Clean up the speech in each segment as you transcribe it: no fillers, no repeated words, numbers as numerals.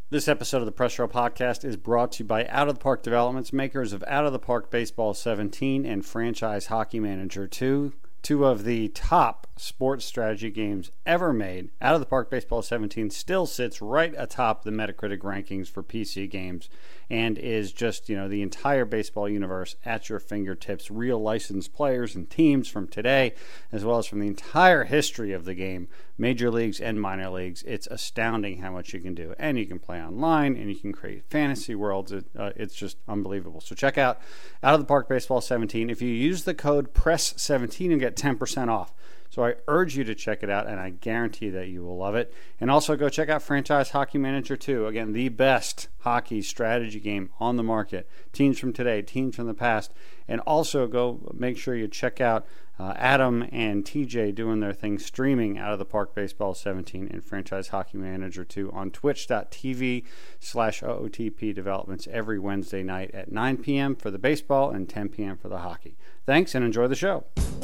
This episode of the Press Row Podcast is brought to you by Out of the Park Developments, makers of Out of the Park Baseball 17 and Franchise Hockey Manager 2, two of the top sports strategy games ever made. Out of the Park Baseball 17 still sits right atop the Metacritic rankings for PC games and is just, the entire baseball universe at your fingertips. Real licensed players and teams from today, as well as from the entire history of the game, major leagues and minor leagues. It's astounding how much you can do. And you can play online, and you can create fantasy worlds. It's just unbelievable. So check out of the Park Baseball 17. If you use the code PRESS17, you get 10% off. So I urge you to check it out, and I guarantee that you will love it. And also go check out Franchise Hockey Manager 2. Again, the best hockey strategy game on the market. Teams from today, teams from the past. And also go make sure you check out Adam and TJ doing their thing, streaming Out of the Park Baseball 17 and Franchise Hockey Manager 2 on twitch.tv/OOTP Developments every Wednesday night at 9 p.m. for the baseball and 10 p.m. for the hockey. Thanks, and enjoy the show.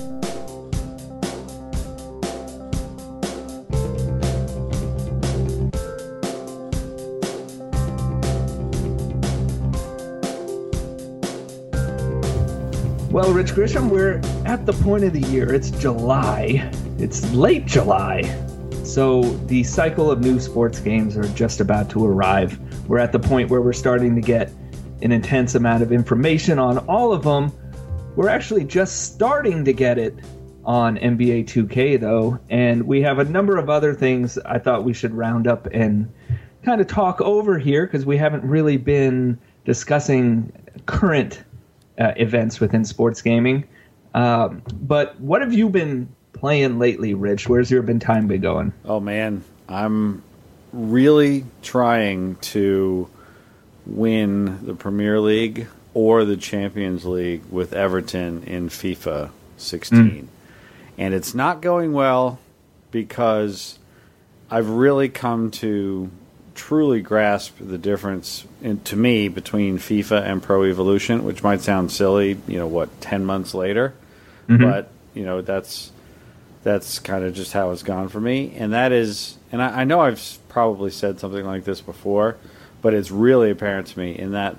Well, Rich Grisham, we're at the point of the year. It's July. It's late July. So the cycle of new sports games are just about to arrive. We're at the point where we're starting to get an intense amount of information on all of them. We're actually just starting to get it on NBA 2K, though. And we have a number of other things I thought we should round up and kind of talk over here, because we haven't really been discussing current events within sports gaming. But what have you been playing lately, Rich? Where's your time been going? Oh, man. I'm really trying to win the Premier League or the Champions League with Everton in FIFA 16. And it's not going well because I've really come to truly grasp the difference to me between FIFA and Pro Evolution, which might sound silly, 10 months later, but that's kind of just how it's gone for me. And that is, and I know I've probably said something like this before, but it's really apparent to me in that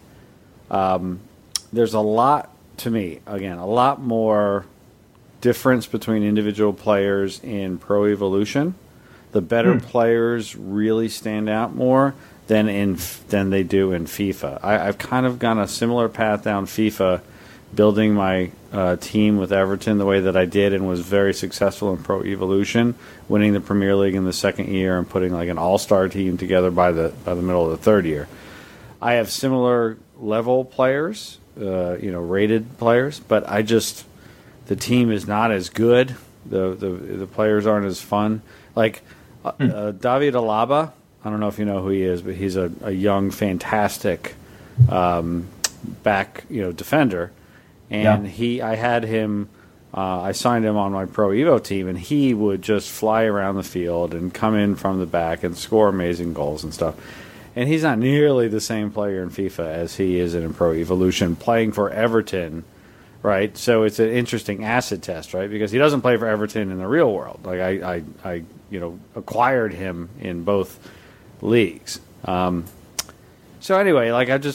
there's a lot, to me, again, a lot more difference between individual players in Pro Evolution. The better players really stand out more than they do in FIFA. I've kind of gone a similar path down FIFA, building my team with Everton the way that I did, and was very successful in Pro Evolution, winning the Premier League in the second year and putting like an all-star team together by the middle of the third year. I have similar level players, rated players, but the team is not as good. The players aren't as fun. Like David Alaba, I don't know if you know who he is, but he's a young, fantastic back, defender. And I had him. I signed him on my Pro Evo team, and he would just fly around the field and come in from the back and score amazing goals and stuff. And he's not nearly the same player in FIFA as he is in Pro Evolution, playing for Everton. Right, so it's an interesting acid test, right? Because he doesn't play for Everton in the real world. Like I acquired him in both leagues. So anyway, like I'm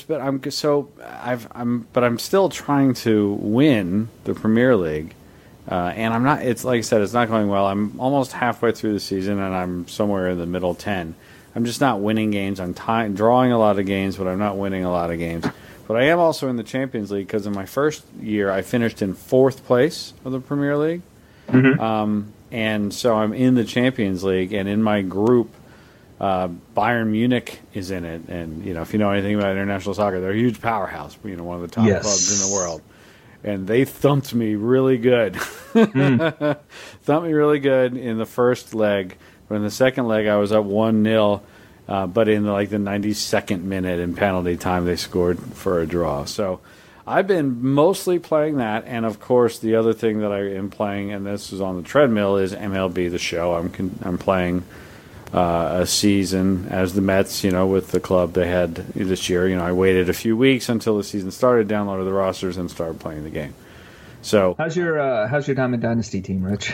still trying to win the Premier League, and I'm not. It's like I said, it's not going well. I'm almost halfway through the season, and I'm somewhere in the middle 10. I'm just not winning games. I'm drawing a lot of games, but I'm not winning a lot of games. But I am also in the Champions League because in my first year I finished in 4th place of the Premier League. And so I'm in the Champions League, and in my group, Bayern Munich is in it. And, if you know anything about international soccer, they're a huge powerhouse, one of the top clubs in the world. And they thumped me really good. Thumped me really good in the first leg. But in the second leg, I was up 1-0. But in the 92nd minute in penalty time, they scored for a draw. So I've been mostly playing that, and of course the other thing that I am playing, and this is on the treadmill, is MLB The Show. I'm playing a season as the Mets, with the club they had this year. I waited a few weeks until the season started, downloaded the rosters, and started playing the game. So how's your Diamond Dynasty team, Rich?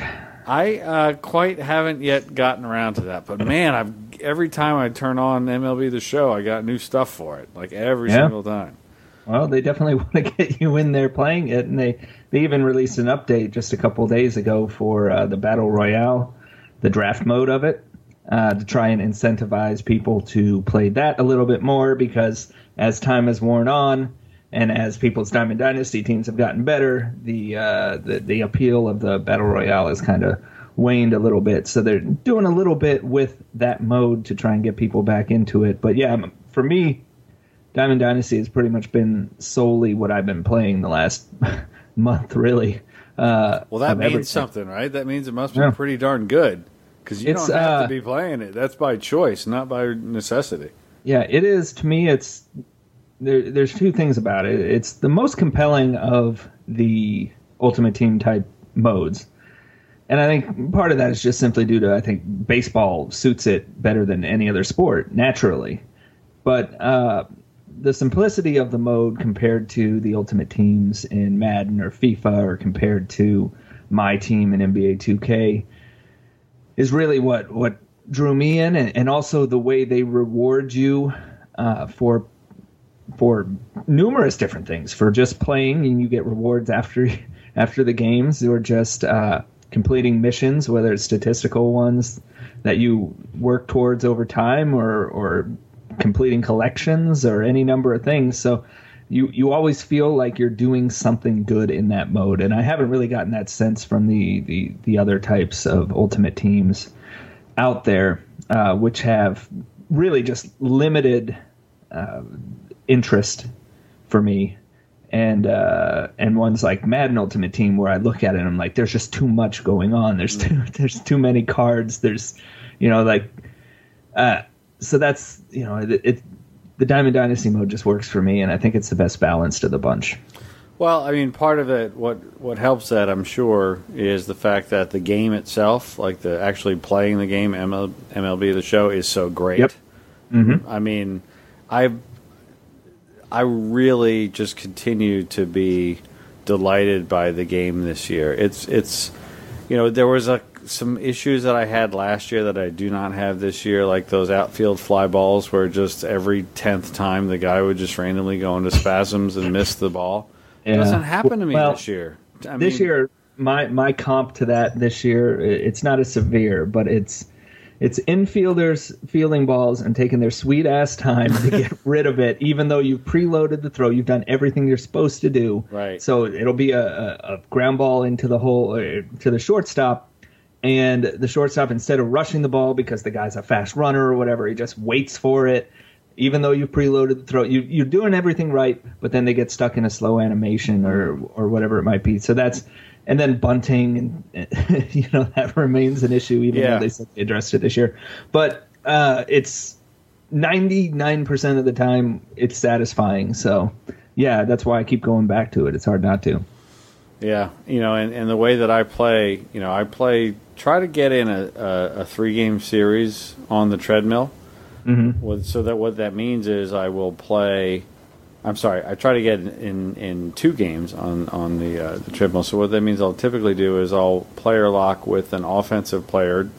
I quite haven't yet gotten around to that, but man, every time I turn on MLB The Show, I got new stuff for it, like every single time. Well, they definitely want to get you in there playing it, and they even released an update just a couple of days ago for the Battle Royale, the draft mode of it, to try and incentivize people to play that a little bit more, because as time has worn on, and as people's Diamond Dynasty teams have gotten better, the appeal of the Battle Royale has kind of waned a little bit. So they're doing a little bit with that mode to try and get people back into it. But yeah, for me, Diamond Dynasty has pretty much been solely what I've been playing the last month, really. Well, that means something, right? That means it must be pretty darn good, because you don't have to be playing it. That's by choice, not by necessity. Yeah, it is. To me, there's two things about it. It's the most compelling of the Ultimate Team type modes. And I think part of that is just simply due to, I think, baseball suits it better than any other sport, naturally. But the simplicity of the mode compared to the Ultimate Teams in Madden or FIFA, or compared to My Team in NBA 2K, is really what drew me in. And also the way they reward you for numerous different things, for just playing, and you get rewards after the games, or just completing missions, whether it's statistical ones that you work towards over time, or completing collections, or any number of things. So you always feel like you're doing something good in that mode, and I haven't really gotten that sense from the other types of Ultimate Teams out there, which have really just limited interest for me, and ones like Madden Ultimate Team, where I look at it and I'm like, there's just too much going on. There's too many cards. There's, so that's, the Diamond Dynasty mode just works for me, and I think it's the best balanced of the bunch. Well, I mean, part of it, what helps that, I'm sure, is the fact that the game itself, like the actually playing the game, MLB The Show, is so great. Yep. Mm-hmm. I mean, I really just continue to be delighted by the game this year. It's there was some issues that I had last year that I do not have this year, like those outfield fly balls where just every 10th time the guy would just randomly go into spasms and miss the ball. Yeah. It doesn't happen to me this year. This year, my comp to that this year, it's not as severe, but it's infielders fielding balls and taking their sweet ass time to get rid of it, even though you've preloaded the throw, you've done everything you're supposed to do. Right. So it'll be a ground ball into the hole, to the shortstop, and the shortstop, instead of rushing the ball because the guy's a fast runner or whatever, he just waits for it, even though you've preloaded the throw. You're doing everything right, but then they get stuck in a slow animation or whatever it might be. So that's. And then bunting, and that remains an issue, even though they said they addressed it this year. But it's 99% of the time it's satisfying. So, yeah, that's why I keep going back to it. It's hard not to. Yeah, and the way that I play, try to get in a 3-game series on the treadmill. Mm-hmm. So that what that means is I will play. I try to get in 2 games on the treadmill. So what that means I'll typically do is I'll player lock with an offensive player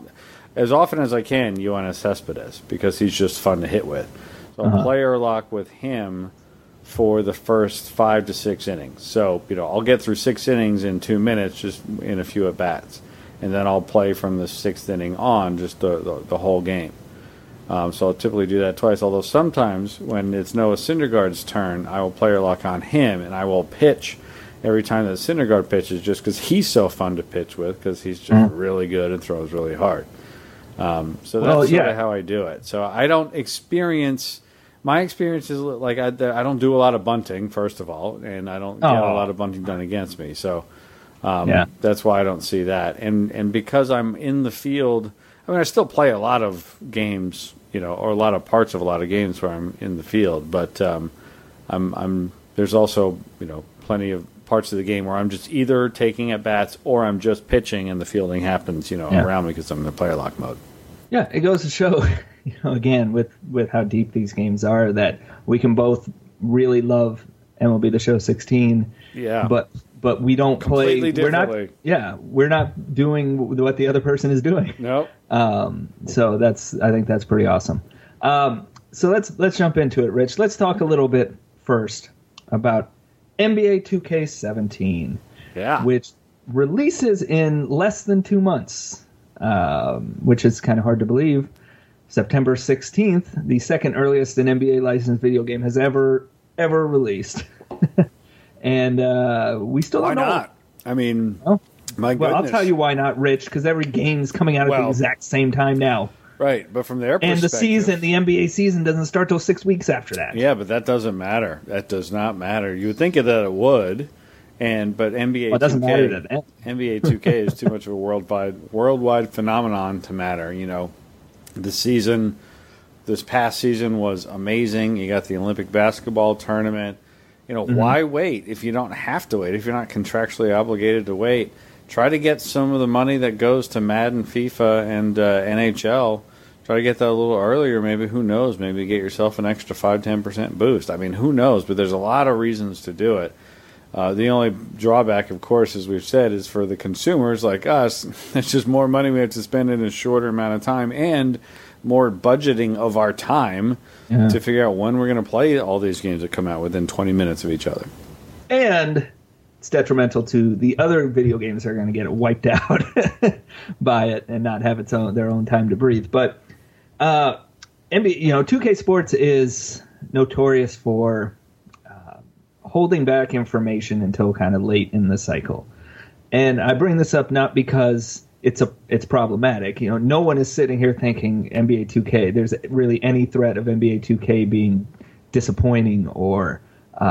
as often as I can, Yoenis Cespedes, because he's just fun to hit with. So I'll player lock with him for the first 5 to 6 innings. So I'll get through 6 innings in 2 minutes, just in a few at bats, and then I'll play from the 6th inning on, just the whole game. So I'll typically do that twice, although sometimes when it's Noah Syndergaard's turn, I will player lock on him, and I will pitch every time that Syndergaard pitches, just because he's so fun to pitch with, because he's just really good and throws really hard. So that's sort of how I do it. So I don't experience... My experience is like I don't do a lot of bunting, first of all, and I don't get a lot of bunting done against me. So that's why I don't see that. And because I'm in the field... I mean, I still play a lot of games, or a lot of parts of a lot of games where I'm in the field, but there's also, plenty of parts of the game where I'm just either taking at bats or I'm just pitching and the fielding happens, around me because I'm in the player lock mode. Yeah, it goes to show, again, with how deep these games are, that we can both really love MLB The Show 16. Yeah. But but we don't play. Completely differently. We're not doing what the other person is doing. Nope. So I think that's pretty awesome. So let's jump into it, Rich. Let's talk a little bit first about NBA 2K17, which releases in less than 2 months, which is kind of hard to believe. September 16th, the second earliest an NBA licensed video game has ever released. And we still don't know. Why not? I mean, my goodness. Well, I'll tell you why not, Rich, because every game's coming out at the exact same time now. Right, but from their perspective... And the NBA season doesn't start till 6 weeks after that. Yeah, but that doesn't matter. That does not matter. You would think that it would, but NBA 2K... it doesn't matter to them. NBA 2K is too much of a worldwide phenomenon to matter. You know, this past season was amazing. You got the Olympic basketball tournament. You know, why wait if you don't have to wait, if you're not contractually obligated to wait? Try to get some of the money that goes to Madden, FIFA, and NHL. Try to get that a little earlier, maybe. Who knows? Maybe get yourself an extra 5-10% boost. I mean, who knows? But there's a lot of reasons to do it. The only drawback, of course, as we've said, is for the consumers like us. It's just more money we have to spend in a shorter amount of time and more budgeting of our time to figure out when we're going to play all these games that come out within 20 minutes of each other. And it's detrimental to the other video games that are going to get it wiped out by it and not have their own time to breathe. But NBA, 2K Sports is notorious for holding back information until kind of late in the cycle. And I bring this up not because it's problematic. No one is sitting here thinking NBA 2K, there's really any threat of NBA 2K being disappointing or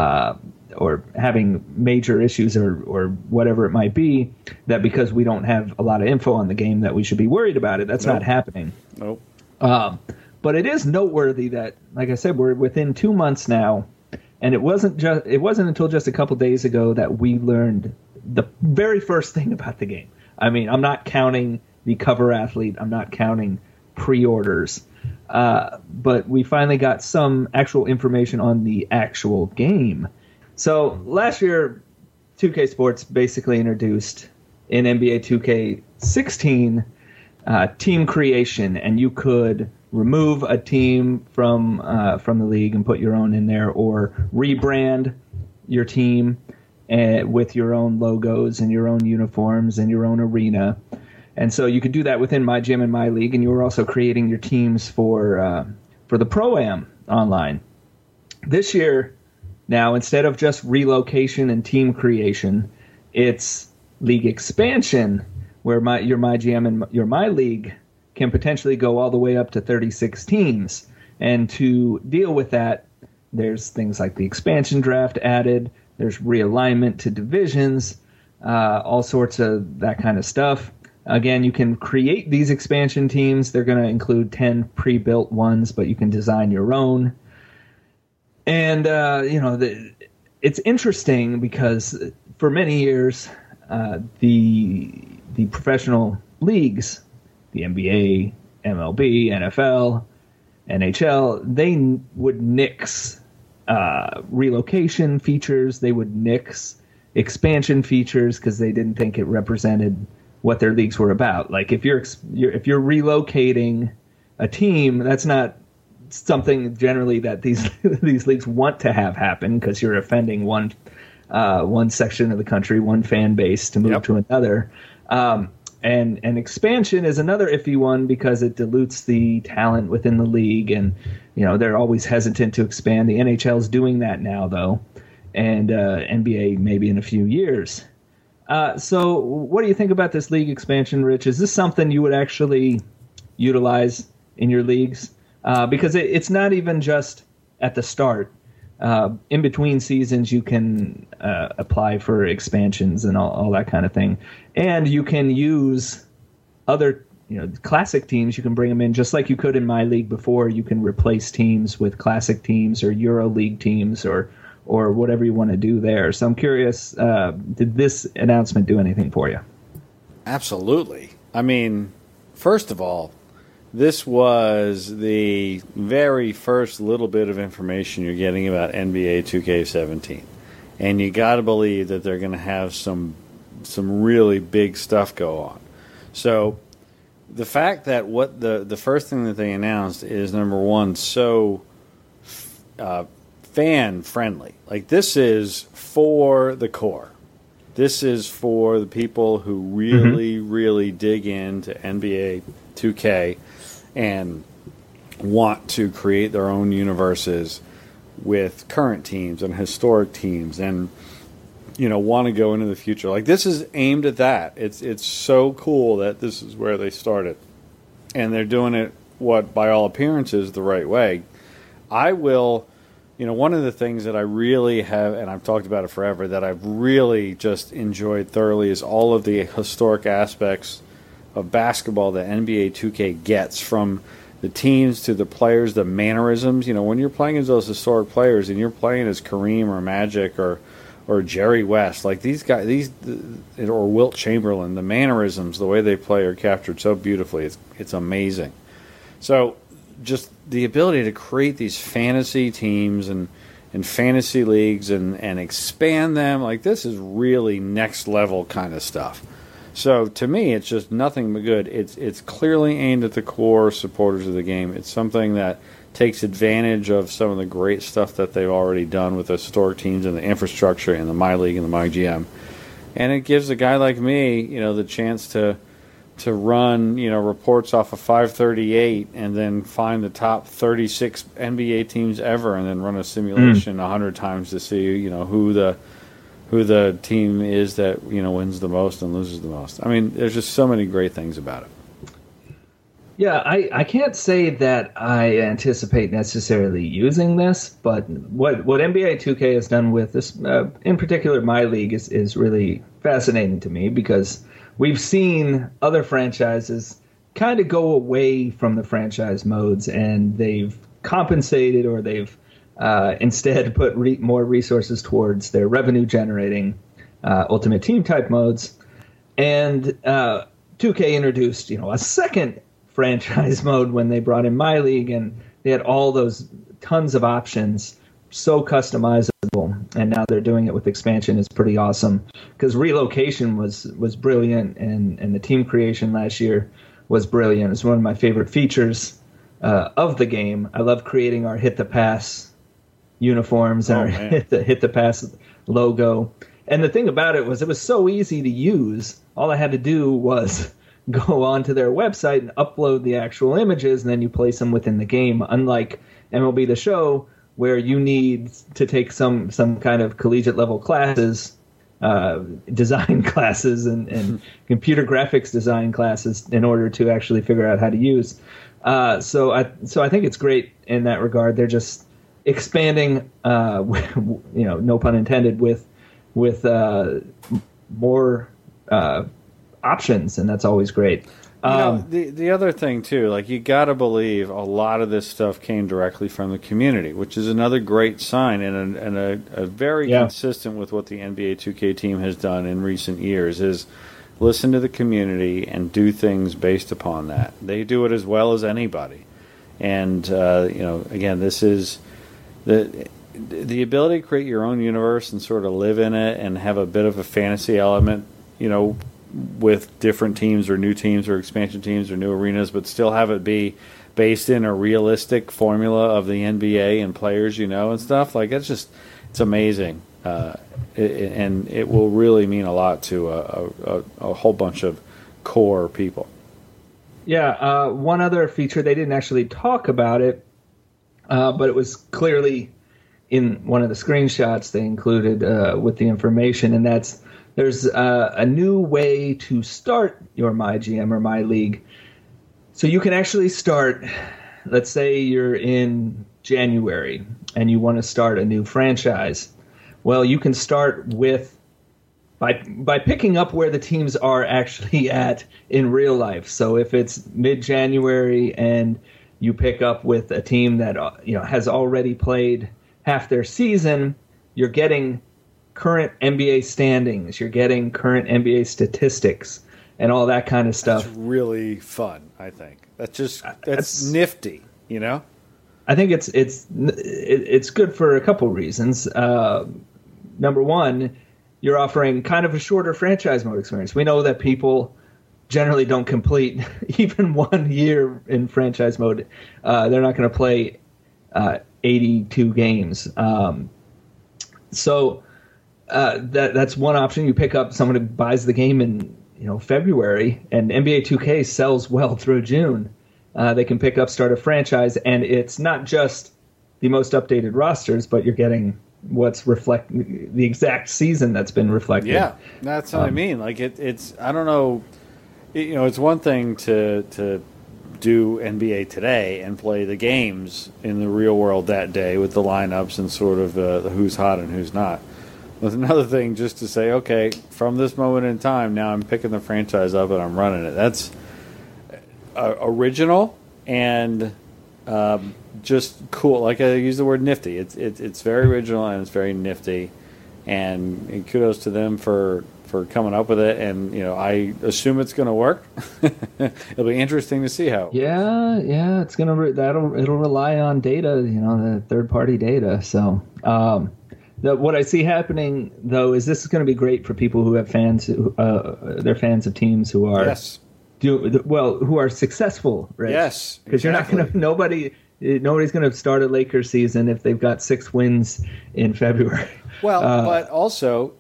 having major issues or whatever it might be, that because we don't have a lot of info on the game that we should be worried about it. That's not happening. Nope. But it is noteworthy that, like I said, we're within 2 months now, and it wasn't until just a couple days ago that we learned the very first thing about the game. I mean, I'm not counting the cover athlete. I'm not counting pre-orders. But we finally got some actual information on the actual game. So last year, 2K Sports basically introduced in NBA 2K16 team creation, and you could remove a team from the league and put your own in there, or rebrand your team with your own logos and your own uniforms and your own arena. And so you could do that within My Gym and My League, and you were also creating your teams for the Pro-Am online. This year, now, instead of just relocation and team creation, it's league expansion, where your My GM and your My League can potentially go all the way up to 36 teams. And to deal with that, there's things like the expansion draft added, there's realignment to divisions, all sorts of that kind of stuff. Again, you can create these expansion teams. They're going to include 10 pre-built ones, but you can design your own. And, it's interesting because for many years, the professional leagues, the NBA, MLB, NFL, NHL, they would nix relocation features. They would nix expansion features because they didn't think it represented what their leagues were about. Like if you're relocating a team, that's not something generally that these leagues want to have happen, because you're offending one section of the country, one fan base, to move to another. And expansion is another iffy one because it dilutes the talent within the league, and they're always hesitant to expand. The NHL's doing that now, though, and NBA maybe in a few years. So what do you think about this league expansion, Rich? Is this something you would actually utilize in your leagues? Because it's not even just at the start. In between seasons, you can apply for expansions and all that kind of thing. And you can use other classic teams. You can bring them in just like you could in My League before. You can replace teams with classic teams or Euro League teams or whatever you want to do there. So I'm curious, did this announcement do anything for you? Absolutely. I mean, first of all, this was the very first little bit of information you're getting about NBA 2K17. and you got to believe that they're going to have some really big stuff go on. So the fact that what the first thing that they announced is, number one, so fan friendly. Like, this is for the core. This is for the people who really, really dig into NBA 2K and want to create their own universes with current teams and historic teams, and want to go into the future. Like, this is aimed at that. It's so cool that this is where they started, and they're doing it, what by all appearances, the right way. I will, one of the things that I really have, and I've talked about it forever, that I've really just enjoyed thoroughly is all of the historic aspects of basketball that NBA 2K gets, from the teams to the players, the mannerisms. When you're playing as those historic players and you're playing as Kareem or Magic or Jerry West, like these guys, or Wilt Chamberlain, the mannerisms, the way they play are captured so beautifully. It's amazing. So just the ability to create these fantasy teams and fantasy leagues and expand them, like, this is really next level kind of stuff. So to me, it's just nothing but good. It's clearly aimed at the core supporters of the game. It's something that takes advantage of some of the great stuff that they've already done with the historic teams and the infrastructure and the My League and the My GM. And it gives a guy like me, the chance to run, reports off of 538 and then find the top 36 NBA teams ever, and then run a simulation 100 times to see, who the team is that wins the most and loses the most. I mean, there's just so many great things about it. Yeah, I can't say that I anticipate necessarily using this, but what NBA 2K has done with this, in particular My League, is really fascinating to me, because we've seen other franchises kind of go away from the franchise modes, and they've compensated, or they've instead put more resources towards their revenue-generating Ultimate Team type modes. And 2K introduced, a second franchise mode when they brought in My League, and they had all those tons of options, so customizable. And now they're doing it with expansion. Is pretty awesome, because relocation was brilliant, and the team creation last year was brilliant. It's one of my favorite features of the game. I love creating our hit the pass uniforms and our hit the pass logo. And the thing about it was so easy to use. All I had to do was go onto their website and upload the actual images, and then you place them within the game. Unlike MLB The Show, where you need to take some kind of collegiate level classes, design classes, and computer graphics design classes in order to actually figure out how to use. So I think it's great in that regard. They're just expanding, no pun intended, with more options, and that's always great. The other thing too, like, you got to believe a lot of this stuff came directly from the community, which is another great sign, and a very consistent with what the NBA 2K team has done in recent years, is listen to the community and do things based upon that. They do it as well as anybody, and again, this is the ability to create your own universe and sort of live in it and have a bit of a fantasy element, with different teams or new teams or expansion teams or new arenas, but still have it be based in a realistic formula of the NBA and players, and stuff. Like, it's amazing. And it will really mean a lot to a whole bunch of core people. Yeah, one other feature, they didn't actually talk about it, but it was clearly in one of the screenshots they included with the information, and that's there's a new way to start your My GM or My League. So you can actually start, let's say you're in January and you want to start a new franchise. Well, you can start by picking up where the teams are actually at in real life. So if it's mid-January and you pick up with a team that has already played half their season, you're getting current NBA standings, you're getting current NBA statistics, and all that kind of stuff. That's really fun, I think. That's nifty, I think it's good for a couple reasons. number one, you're offering kind of a shorter franchise mode experience. We know that people generally don't complete even 1 year in franchise mode. They're not going to play 82 games. So that's one option. You pick up someone who buys the game in February, and NBA 2K sells well through June. They can pick up, start a franchise, and it's not just the most updated rosters, but you're getting what's the exact season that's been reflected. Yeah, that's what I mean. Like it's I don't know. It's one thing to do NBA today and play the games in the real world that day with the lineups and sort of the who's hot and who's not. It's another thing just to say, okay, from this moment in time, now I'm picking the franchise up and I'm running it. That's original and just cool. Like I use the word nifty. It's very original and it's very nifty. And kudos to them for coming up with it. And I assume it's going to work. It'll be interesting to see how. Yeah, it's gonna it'll rely on data, the third party data. So. What I see happening, though, is this is going to be great for people who have fans. They're fans of teams who are who are successful, right? Yes, because you're not going to nobody's going to start a Lakers season if they've got 6 wins in February. Well, but also,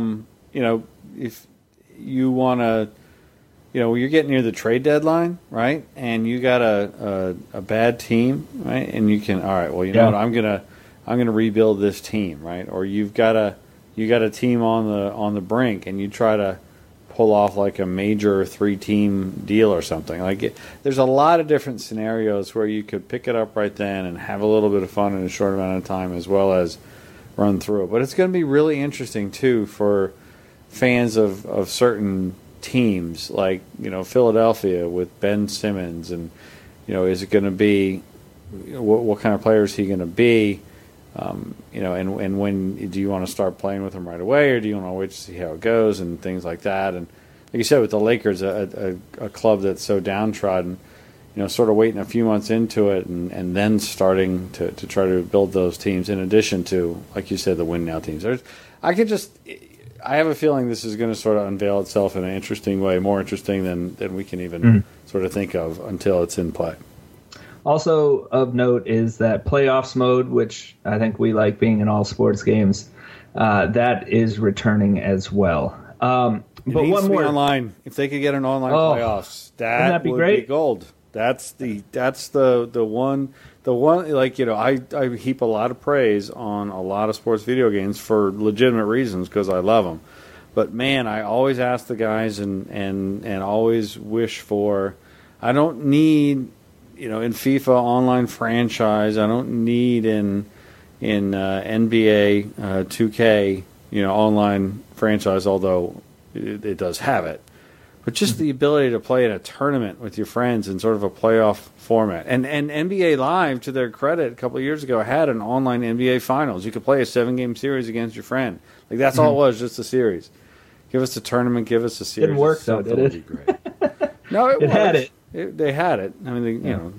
if you want to, you're getting near the trade deadline, right? And you got a bad team, right? And you can, all right, well, know what, I'm gonna rebuild this team, right? Or you got a team on the brink, and you try to pull off like a major 3-team deal or something. There's a lot of different scenarios where you could pick it up right then and have a little bit of fun in a short amount of time, as well as run through it. But it's going to be really interesting too for fans of certain teams, like Philadelphia with Ben Simmons, and is it going to be what kind of player is he going to be? And when do you want to start playing with them right away, or do you want to wait to see how it goes and things like that? And like you said, with the Lakers, a club that's so downtrodden, sort of waiting a few months into it and then starting to try to build those teams in addition to, like you said, the win now teams. I have a feeling this is going to sort of unveil itself in an interesting way, more interesting than we can even sort of think of until it's in play. Also of note is that playoffs mode, which I think we like being in all sports games, that is returning as well. But one more online. If they could get an online playoffs, that would be gold. That's the one. I heap a lot of praise on a lot of sports video games for legitimate reasons because I love them. But man, I always ask the guys and always wish for. I don't need. In FIFA online franchise, I don't need in NBA 2K, online franchise, although it does have it. But just the ability to play in a tournament with your friends in sort of a playoff format. And NBA Live, to their credit, a couple of years ago, had an online NBA Finals. You could play a 7-game series against your friend. That's all it was, just a series. Give us a tournament, give us a series. Didn't work, though, did it? Would be great. No, it had it. They had it. I mean,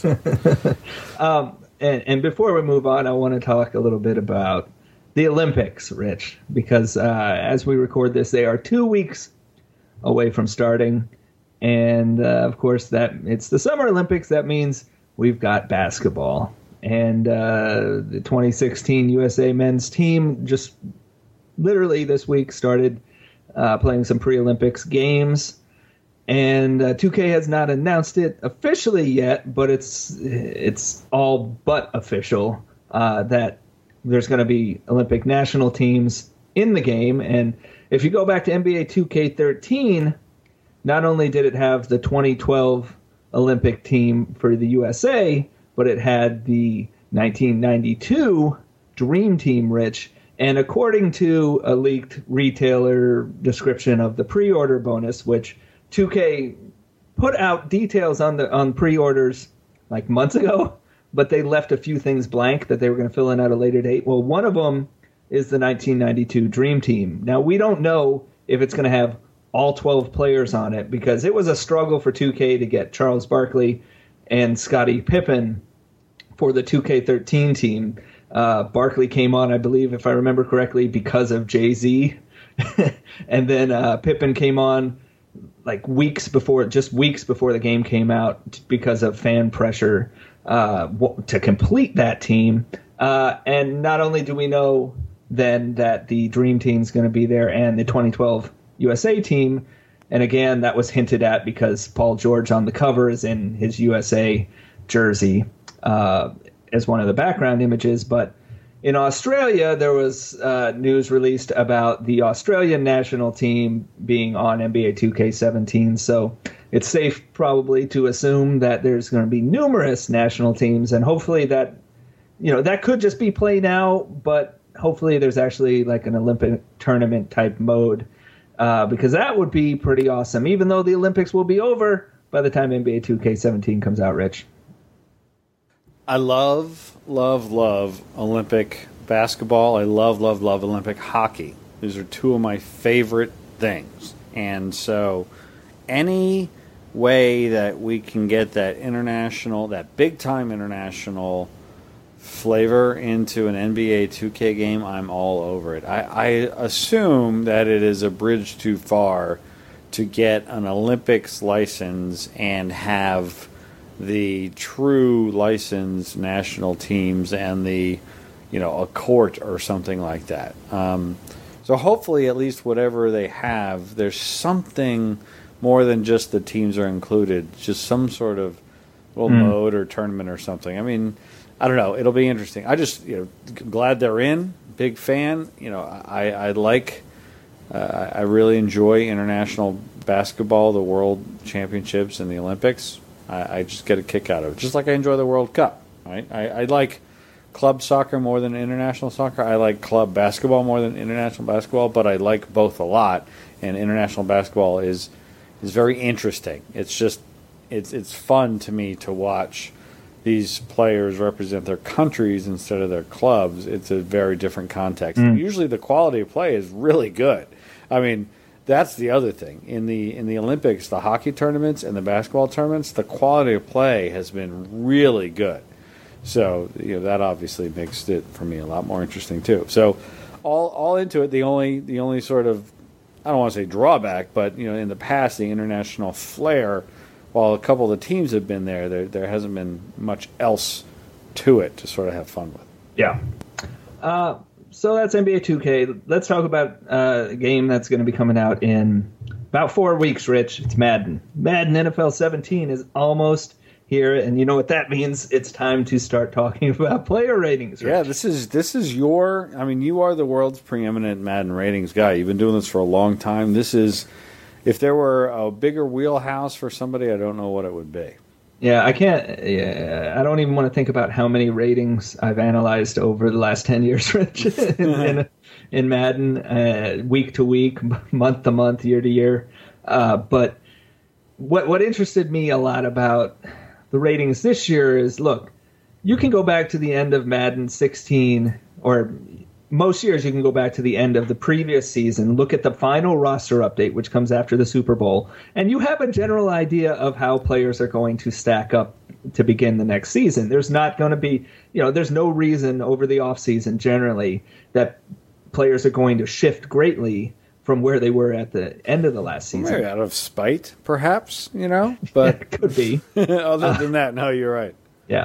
And before we move on, I want to talk a little bit about the Olympics, Rich, because as we record this, they are 2 weeks away from starting. And, of course, it's the Summer Olympics. That means we've got basketball. And the 2016 USA men's team just literally this week started playing some pre-Olympics games. And 2K has not announced it officially yet, but it's all but official that there's going to be Olympic national teams in the game. And if you go back to NBA 2K13, not only did it have the 2012 Olympic team for the USA, but it had the 1992 Dream Team, Rich. And according to a leaked retailer description of the pre-order bonus, which 2K put out details on pre-orders like months ago, but they left a few things blank that they were going to fill in at a later date. Well, one of them is the 1992 Dream Team. Now, we don't know if it's going to have all 12 players on it because it was a struggle for 2K to get Charles Barkley and Scottie Pippen for the 2K13 team. Barkley came on, I believe, if I remember correctly, because of Jay-Z. And then Pippen came on like weeks before the game came out because of fan pressure to complete that team. And not only do we know then that the Dream Team is going to be there and the 2012 USA team, and again, that was hinted at because Paul George on the cover is in his USA jersey as one of the background images. But in Australia, there was news released about the Australian national team being on NBA 2K17. So it's safe probably to assume that there's going to be numerous national teams, and hopefully that, that could just be play now, but hopefully there's actually like an Olympic tournament type mode, because that would be pretty awesome, even though the Olympics will be over by the time NBA 2K17 comes out, Rich. I love Olympic basketball. I love Olympic hockey. These are two of my favorite things. And so any way that we can get that international, that big-time international flavor into an NBA 2K game, I'm all over it. I assume that it is a bridge too far to get an Olympics license and have the true licensed national teams and a court or something like that. So hopefully at least whatever they have, there's something more than just the teams are included, just some sort of little mode or tournament or something. I mean, I don't know. It'll be interesting. I just, glad they're in. Big fan. I really enjoy international basketball, the World Championships and the Olympics. I just get a kick out of it, just like I enjoy the World Cup. Right? I like club soccer more than international soccer. I like club basketball more than international basketball, but I like both a lot. And international basketball is very interesting. It's just it's fun to me to watch these players represent their countries instead of their clubs. It's a very different context. Usually the quality of play is really good. I mean, that's the other thing. In the Olympics, the hockey tournaments and the basketball tournaments, the quality of play has been really good. So, that obviously makes it for me a lot more interesting too. So, all into it. The only sort of, I don't want to say drawback, but in the past, the international flair, while a couple of the teams have been there hasn't been much else to it to sort of have fun with. Yeah. So that's NBA 2K. Let's talk about a game that's going to be coming out in about 4 weeks, Rich. It's Madden. Madden NFL 17 is almost here, and you know what that means. It's time to start talking about player ratings, Rich. Yeah, this is your, you are the world's preeminent Madden ratings guy. You've been doing this for a long time. This is, if there were a bigger wheelhouse for somebody, I don't know what it would be. Yeah, I can't. Yeah, I don't even want to think about how many ratings I've analyzed over the last 10 years, Rich, in Madden, week to week, month to month, year to year. But what interested me a lot about the ratings this year is, look, you can go back to the end of Madden 16, or most years you can go back to the end of the previous season, look at the final roster update, which comes after the Super Bowl, and you have a general idea of how players are going to stack up to begin the next season. There's not going to be, there's no reason over the offseason generally that players are going to shift greatly from where they were at the end of the last season. Maybe out of spite, perhaps, but it could be. Other than that, no, you're right. Yeah.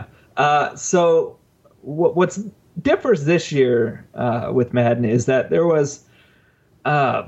So what's differs this year with Madden is that there was an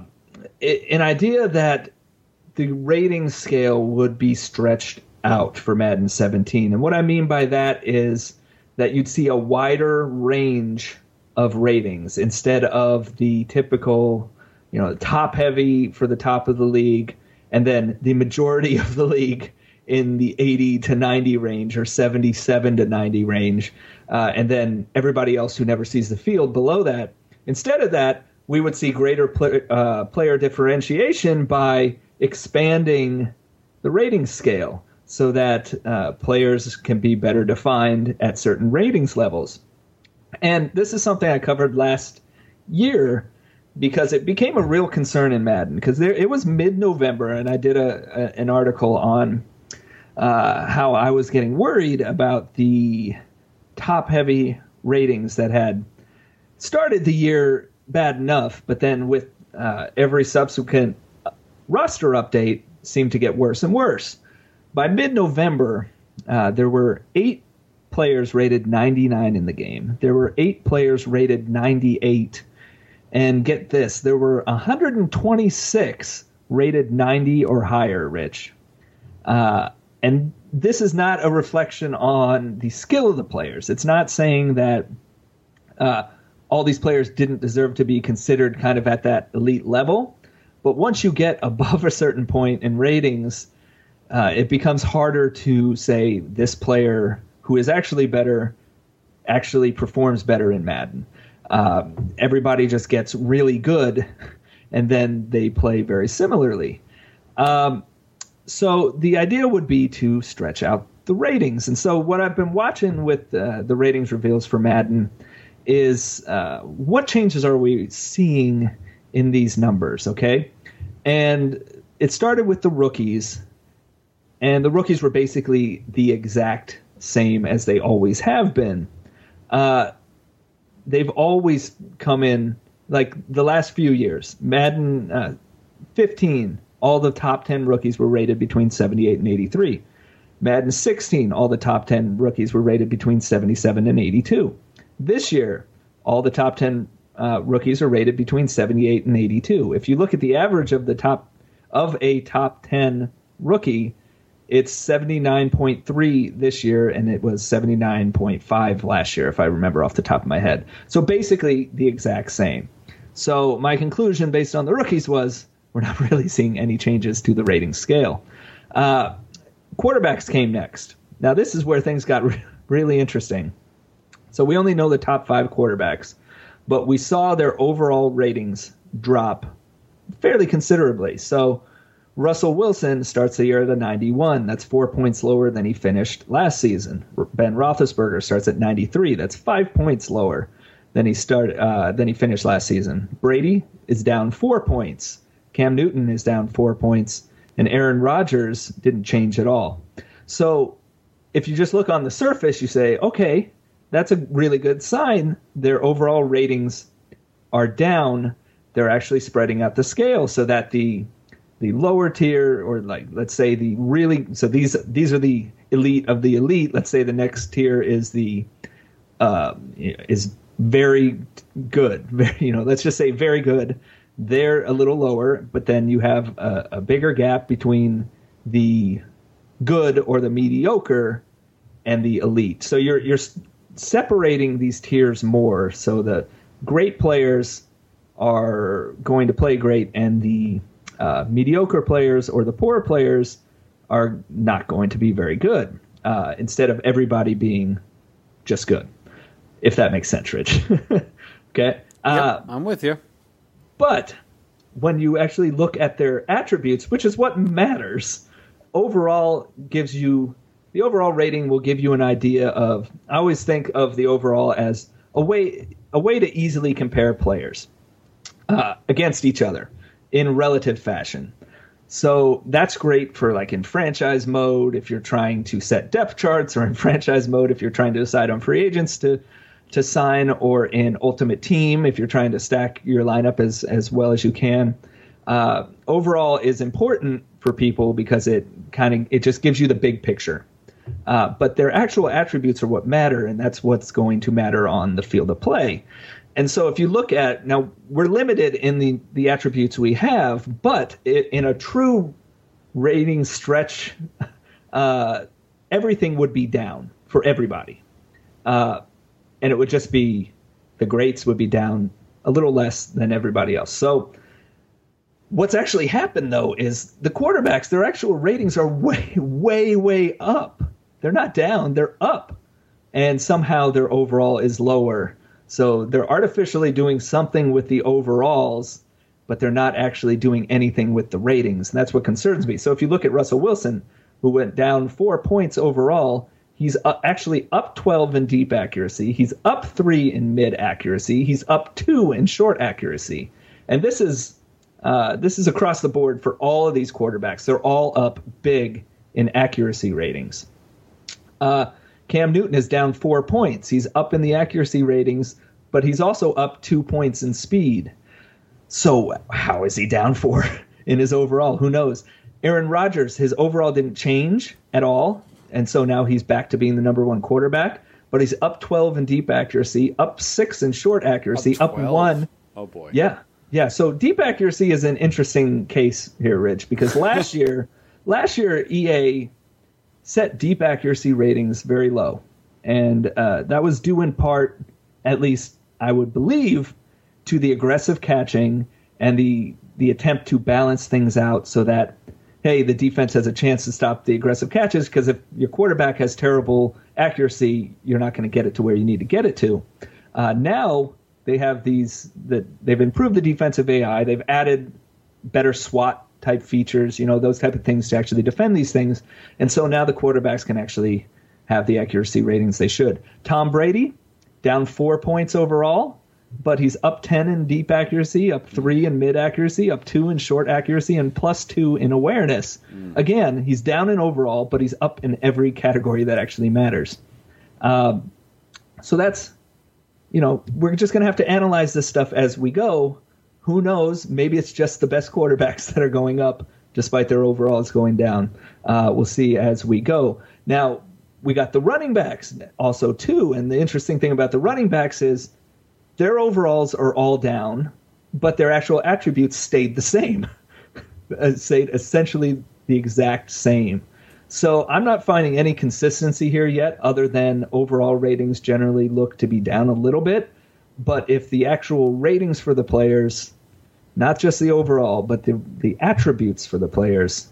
idea that the rating scale would be stretched out for Madden 17. And what I mean by that is that you'd see a wider range of ratings instead of the typical, top heavy for the top of the league, and then the majority of the league in the 80 to 90 range or 77 to 90 range. And then everybody else who never sees the field below that. Instead of that, we would see greater player differentiation by expanding the rating scale so that players can be better defined at certain ratings levels. And this is something I covered last year because it became a real concern in Madden. Because it was mid-November, and I did an article on how I was getting worried about the top-heavy ratings that had started the year bad enough, but then with every subsequent roster update seemed to get worse and worse. By mid-November, there were 8 players rated 99 in the game. There were 8 players rated 98. And get this, there were 126 rated 90 or higher, Rich. And this is not a reflection on the skill of the players. It's not saying that all these players didn't deserve to be considered kind of at that elite level. But once you get above a certain point in ratings, it becomes harder to say this player who is actually better actually performs better in Madden. Everybody just gets really good, and then they play very similarly. So the idea would be to stretch out the ratings. And so what I've been watching with the ratings reveals for Madden is what changes are we seeing in these numbers, okay? And it started with the rookies, and the rookies were basically the exact same as they always have been. They've always come in, like the last few years. Madden 15, all the top 10 rookies were rated between 78 and 83. Madden 16, all the top 10 rookies were rated between 77 and 82. This year, all the top 10 rookies are rated between 78 and 82. If you look at the average of a top 10 rookie, it's 79.3 this year, and it was 79.5 last year, if I remember off the top of my head. So basically the exact same. So my conclusion based on the rookies was we're not really seeing any changes to the rating scale. Quarterbacks came next. Now this is where things got really interesting. So we only know the top 5 quarterbacks, but we saw their overall ratings drop fairly considerably. So Russell Wilson starts the year at a 91. That's 4 points lower than he finished last season. Ben Roethlisberger starts at 93. That's 5 points lower than he finished last season. Brady is down 4 points. Cam Newton is down 4 points, and Aaron Rodgers didn't change at all. So if you just look on the surface, you say, okay, that's a really good sign. Their overall ratings are down. They're actually spreading out the scale so that the lower tier, or like let's say so these are the elite of the elite. Let's say the next tier is is very good. Let's just say very good. They're a little lower, but then you have a bigger gap between the good or the mediocre and the elite. So you're separating these tiers more. So the great players are going to play great, and the mediocre players or the poor players are not going to be very good, instead of everybody being just good, if that makes sense, Rich. Okay? Yep, I'm with you. But when you actually look at their attributes, which is what matters, the overall rating will give you an idea of, I always think of the overall as a way to easily compare players against each other in relative fashion. So that's great for like in franchise mode if you're trying to set depth charts, or in franchise mode if you're trying to decide on free agents to sign, or in Ultimate Team if you're trying to stack your lineup as well as you can. Overall is important for people because it just gives you the big picture. But their actual attributes are what matter, and that's what's going to matter on the field of play. And so if you look at, now we're limited in the attributes we have, but in a true rating stretch, everything would be down for everybody. And it would just be, the greats would be down a little less than everybody else. So what's actually happened, though, is the quarterbacks, their actual ratings are way, way, way up. They're not down, they're up. And somehow their overall is lower. So they're artificially doing something with the overalls, but they're not actually doing anything with the ratings. And that's what concerns me. So if you look at Russell Wilson, who went down 4 points overall, he's actually up 12 in deep accuracy. He's up 3 in mid accuracy. He's up 2 in short accuracy. And this is across the board for all of these quarterbacks. They're all up big in accuracy ratings. Cam Newton is down 4 points. He's up in the accuracy ratings, but he's also up 2 points in speed. So how is he down 4 in his overall? Who knows? Aaron Rodgers, his overall didn't change at all, and so now he's back to being the number 1 quarterback, but he's up 12 in deep accuracy, up 6 in short accuracy, up 1. Oh, boy. Yeah, so deep accuracy is an interesting case here, Rich, because last year EA set deep accuracy ratings very low, and that was due in part, at least I would believe, to the aggressive catching and the attempt to balance things out so that, hey, the defense has a chance to stop the aggressive catches, because if your quarterback has terrible accuracy, you're not going to get it to where you need to get it to. Now they have they've improved the defensive AI. They've added better SWAT type features, those type of things to actually defend these things. And so now the quarterbacks can actually have the accuracy ratings they should. Tom Brady, down 4 points overall, but he's up 10 in deep accuracy, up 3 in mid accuracy, up 2 in short accuracy, and plus 2 in awareness. Again, he's down in overall, but he's up in every category that actually matters. So that's, we're just going to have to analyze this stuff as we go. Who knows? Maybe it's just the best quarterbacks that are going up despite their overalls going down. We'll see as we go. Now, we got the running backs also, too. And the interesting thing about the running backs is their overalls are all down, but their actual attributes stayed the same, stayed essentially the exact same. So I'm not finding any consistency here yet, other than overall ratings generally look to be down a little bit. But if the actual ratings for the players, not just the overall, but the attributes for the players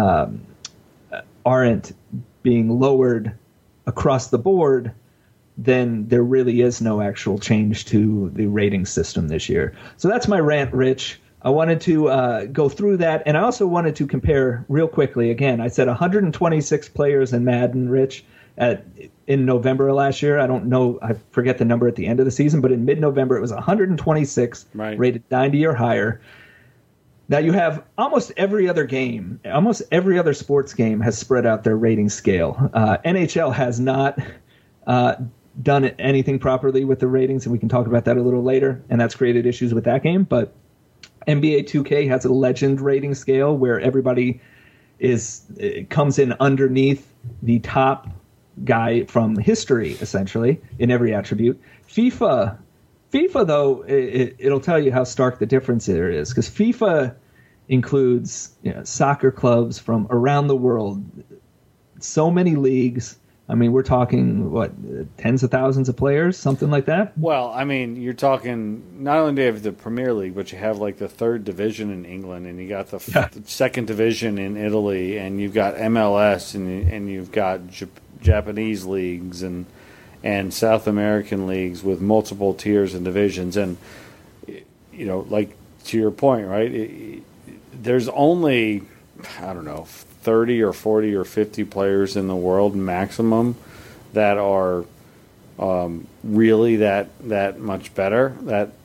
aren't being lowered across the board, then there really is no actual change to the rating system this year. So that's my rant, Rich. I wanted to go through that, and I also wanted to compare real quickly. Again, I said 126 players in Madden, Rich, in November of last year. I don't know, I forget the number at the end of the season, but in mid-November it was 126, right, rated 90 or higher. Now you have almost every other game, almost every other sports game has spread out their rating scale. NHL has not done anything properly with the ratings, and we can talk about that a little later, and that's created issues with that game. But NBA 2K has a legend rating scale where everybody comes in underneath the top guy from history, essentially, in every attribute. FIFA, though, it'll tell you how stark the difference there is, because FIFA includes soccer clubs from around the world, so many leagues. I mean, we're talking, tens of thousands of players, something like that? Well, I mean, you're talking, not only do you have the Premier League, but you have like the third division in England, and you got the second division in Italy, and you've got MLS, and you've got Japanese leagues and South American leagues with multiple tiers and divisions. And, like to your point, right, there's only, I don't know, 30 or 40 or 50 players in the world maximum that are really that much better.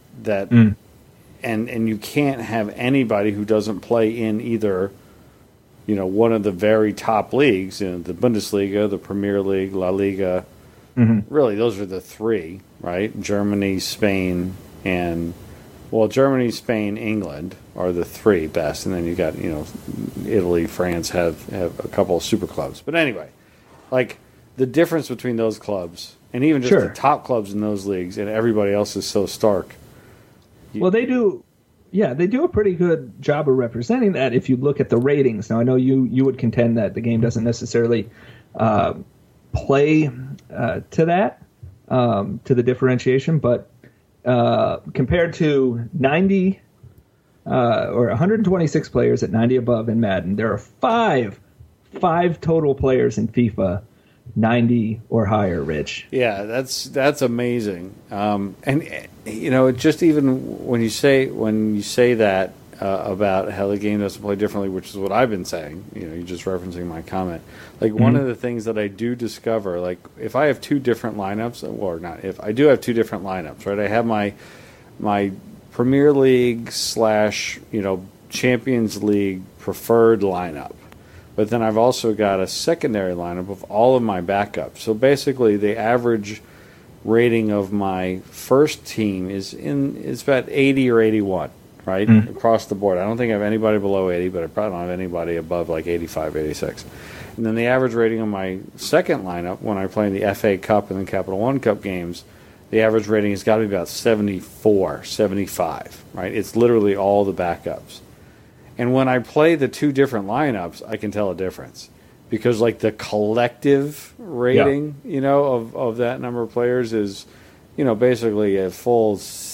And you can't have anybody who doesn't play in either, one of the very top leagues, the Bundesliga, the Premier League, La Liga. Mm-hmm. Really, those are the three, right? Germany, Spain, Germany, Spain, England are the three best, and then you got Italy, France have a couple of super clubs. But anyway, like the difference between those clubs and even just the top clubs in those leagues and everybody else is so stark. Well, they do a pretty good job of representing that if you look at the ratings. Now, I know you would contend that the game doesn't necessarily play to that, to the differentiation, but compared to 90 or 126 players at 90 above in Madden, there are five total players in FIFA 90 or higher, Rich. Yeah, that's amazing. And just even when you say that about how the game doesn't play differently, which is what I've been saying, you're just referencing my comment. Like one of the things that I do discover, like if I have two different lineups, or not, if I do have two different lineups, right? I have my Premier League / Champions League preferred lineup, but then I've also got a secondary lineup of all of my backups. So basically, the average rating of my first team is about 80 or 81, right? Across the board. I don't think I have anybody below 80, but I probably don't have anybody above like 85, 86. And then the average rating of my second lineup when I play in the FA Cup and the Capital One Cup games, the average rating has got to be about 74, 75, right? It's literally all the backups. And when I play the two different lineups, I can tell a difference. Because like the collective rating, of that number of players is, basically a full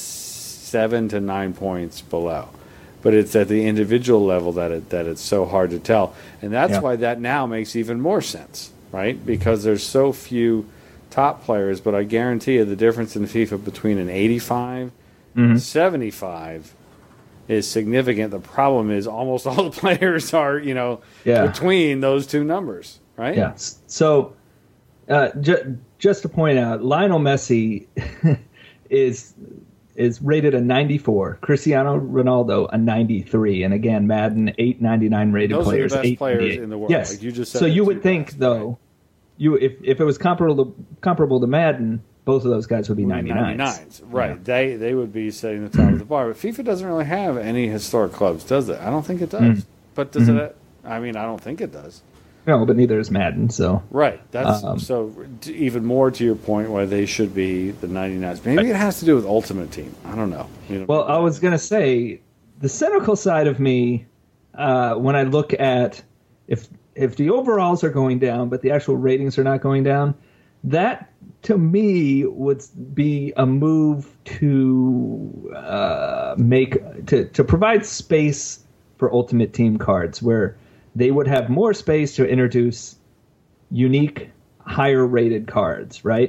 7 to 9 points below. But it's at the individual level that it's so hard to tell. And that's why that now makes even more sense, right? Because there's so few top players, but I guarantee you the difference in FIFA between an 85 and 75 is significant. The problem is almost all the players are, between those two numbers, right? Yeah. So just to point out, Lionel Messi is rated a 94, Cristiano Ronaldo a 93, and again, Madden 899 rated those players. Those are the best players in the world. Yes. Like you just said, so you would think, though, if it was comparable to Madden, both of those guys would be 99s. Right. Yeah. They would be setting the top of the bar. But FIFA doesn't really have any historic clubs, does it? I don't think it does. But does it? I mean, I don't think it does. No, but neither is Madden. So right. That's so even more to your point why they should be the 99s. Maybe it has to do with Ultimate Team. I don't know. Well, I was going to say the cynical side of me when I look at if the overalls are going down, but the actual ratings are not going down, that to me would be a move to to provide space for Ultimate Team cards, where they would have more space to introduce unique, higher-rated cards, right?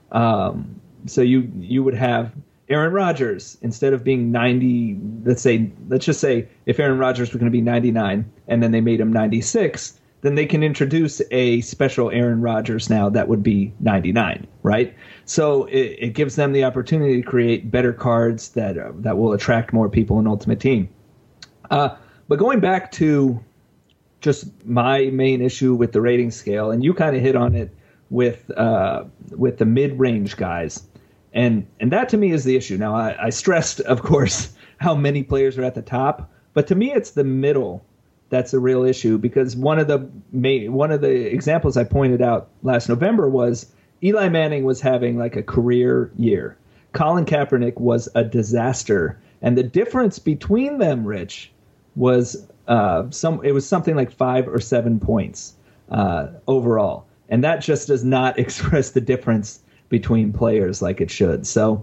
So you would have Aaron Rodgers, instead of being 90, let's just say if Aaron Rodgers was going to be 99 and then they made him 96, then they can introduce a special Aaron Rodgers now that would be 99, right? So it gives them the opportunity to create better cards that will attract more people in Ultimate Team. But going back to just my main issue with the rating scale, and you kind of hit on it with the mid-range guys, and that to me is the issue. Now I stressed, of course, how many players are at the top, but to me it's the middle that's a real issue, because one of the examples I pointed out last November was Eli Manning was having like a career year. Colin Kaepernick was a disaster, and the difference between them, Rich, was something like 5 or 7 points overall, and that just does not express the difference between players like it should. So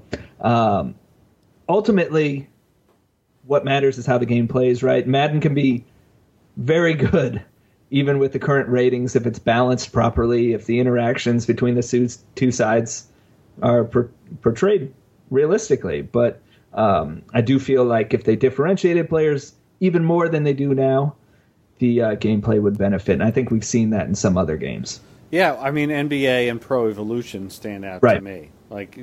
ultimately, what matters is how the game plays, right? Madden can be very good, even with the current ratings, if it's balanced properly, if the interactions between the two sides are portrayed realistically. But I do feel like if they differentiated players even more than they do now, the gameplay would benefit. And I think we've seen that in some other games. Yeah, I mean, NBA and Pro Evolution stand out to me. Like,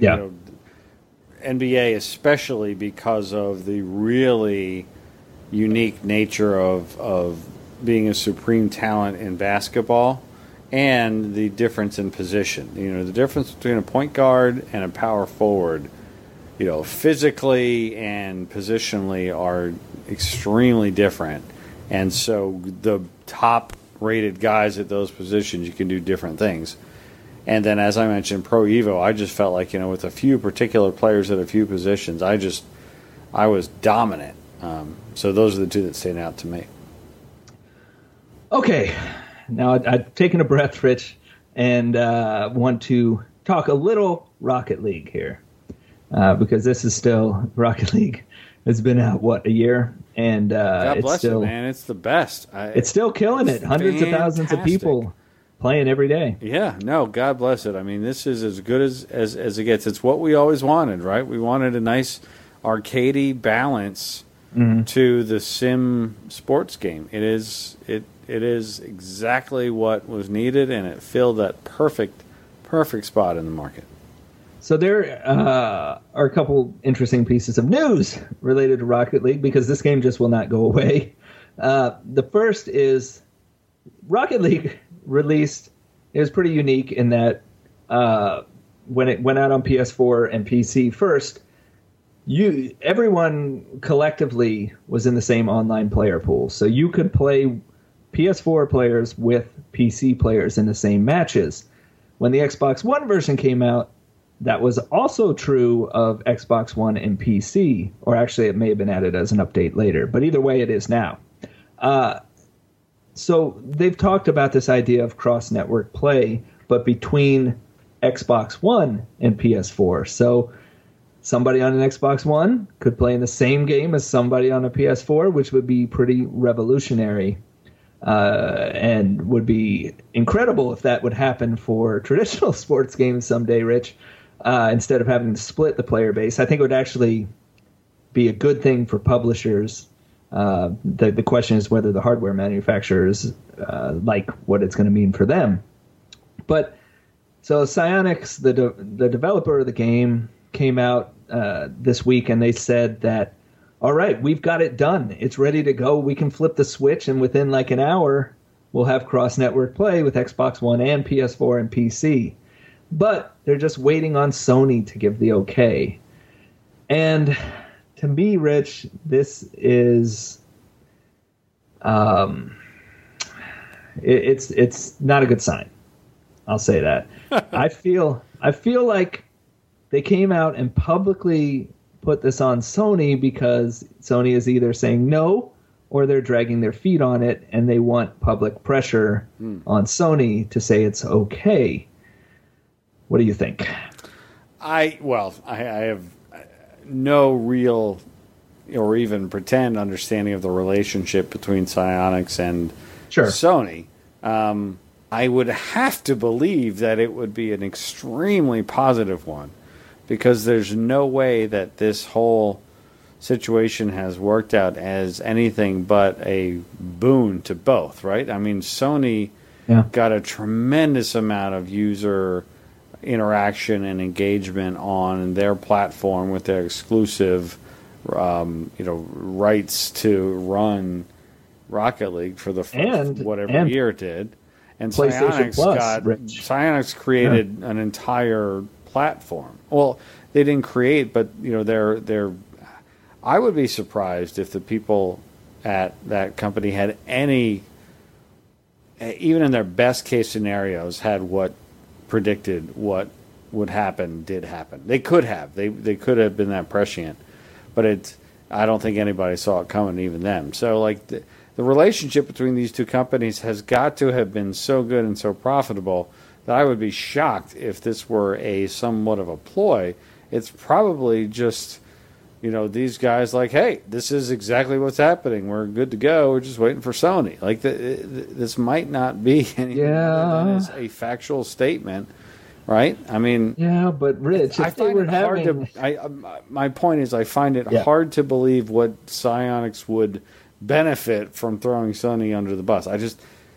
NBA especially because of the really unique nature of being a supreme talent in basketball and the difference in position. The difference between a point guard and a power forward, physically and positionally are extremely different. And so the top rated guys at those positions, you can do different things. And then, as I mentioned, Pro Evo, I just felt like, with a few particular players at a few positions, I was dominant. So those are the two that stand out to me. Okay. Now I've taken a breath, Rich, and want to talk a little Rocket League here. Because this is still, Rocket League has been out, a year? And God it's bless still, it, man. It's the best. It's still killing it. Hundreds of thousands of people playing every day. Yeah, no, God bless it. I mean, this is as good as it gets. It's what we always wanted, right? We wanted a nice arcadey balance to the sim sports game. It is exactly what was needed, and it filled that perfect spot in the market. So there are a couple interesting pieces of news related to Rocket League, because this game just will not go away. The first is Rocket League released, it was pretty unique in that when it went out on PS4 and PC first, everyone collectively was in the same online player pool. So you could play PS4 players with PC players in the same matches. When the Xbox One version came out, that was also true of Xbox One and PC, or actually it may have been added as an update later, but either way it is now. So they've talked about this idea of cross-network play, but between Xbox One and PS4. So somebody on an Xbox One could play in the same game as somebody on a PS4, which would be pretty revolutionary and would be incredible if that would happen for traditional sports games someday, Rich. Instead of having to split the player base, I think it would actually be a good thing for publishers. The question is whether the hardware manufacturers like what it's going to mean for them. But so Psyonix, the developer of the game, came out this week and they said that, all right, we've got it done. It's ready to go. We can flip the switch, and within like an hour, we'll have cross-network play with Xbox One and PS4 and PC. But they're just waiting on Sony to give the okay. And to me, Rich, this is it's not a good sign. I'll say that. I feel like they came out and publicly put this on Sony because Sony is either saying no or they're dragging their feet on it, and they want public pressure on Sony to say it's okay. What do you think? I have no real or even pretend understanding of the relationship between Psyonix and Sony. I would have to believe that it would be an extremely positive one, because there's no way that this whole situation has worked out as anything but a boon to both, right? I mean, Sony got a tremendous amount of user interaction and engagement on their platform with their exclusive rights to run Rocket League for the first whatever year it did. And Psyonix created an entire platform. Well, they didn't create, but they're I would be surprised if the people at that company had any, even in their best case scenarios, had what predicted what would happen did happen. They could have. They could have been that prescient, but I don't think anybody saw it coming, even them. So like the relationship between these two companies has got to have been so good and so profitable that I would be shocked if this were a somewhat of a ploy. It's probably just, these guys like, hey, this is exactly what's happening. We're good to go. We're just waiting for Sony. Like this might not be anything other than a factual statement, right? I mean, but Rich, if they were having, my point is, I find it hard to believe what Psyonix would benefit from throwing Sony under the bus. I just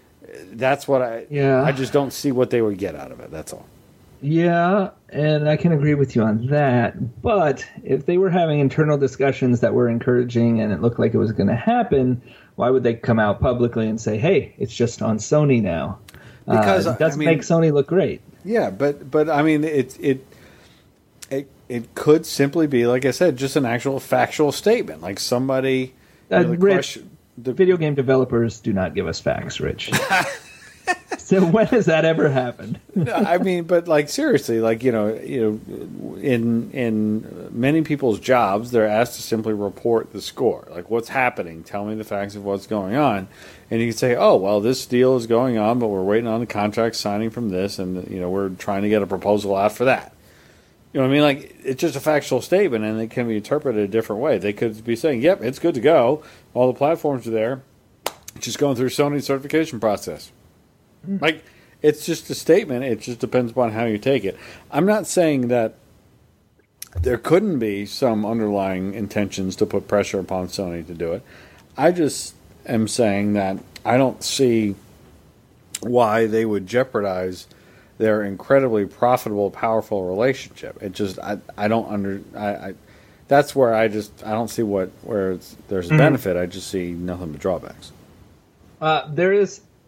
don't see what they would get out of it. That's all. Yeah, and I can agree with you on that. But if they were having internal discussions that were encouraging and it looked like it was going to happen, why would they come out publicly and say, hey, it's just on Sony now? Because it doesn't make Sony look great. Yeah, but I mean, it could simply be, like I said, just an actual factual statement. Like somebody... Rich, video game developers do not give us facts, Rich. So when has that ever happened? I mean, but like seriously, like in many people's jobs, they're asked to simply report the score, like what's happening. Tell me the facts of what's going on, and you can say, oh well, this deal is going on, but we're waiting on the contract signing from this, and we're trying to get a proposal out for that. You know what I mean? Like, it's just a factual statement, and it can be interpreted a different way. They could be saying, yep, it's good to go. All the platforms are there. It's just going through Sony's certification process. Like, it's just a statement. It just depends upon how you take it. I'm not saying that there couldn't be some underlying intentions to put pressure upon Sony to do it. I just am saying that I don't see why they would jeopardize their incredibly profitable, powerful relationship. It just, I don't that's where I don't see where there's a benefit. I just see nothing but drawbacks. There is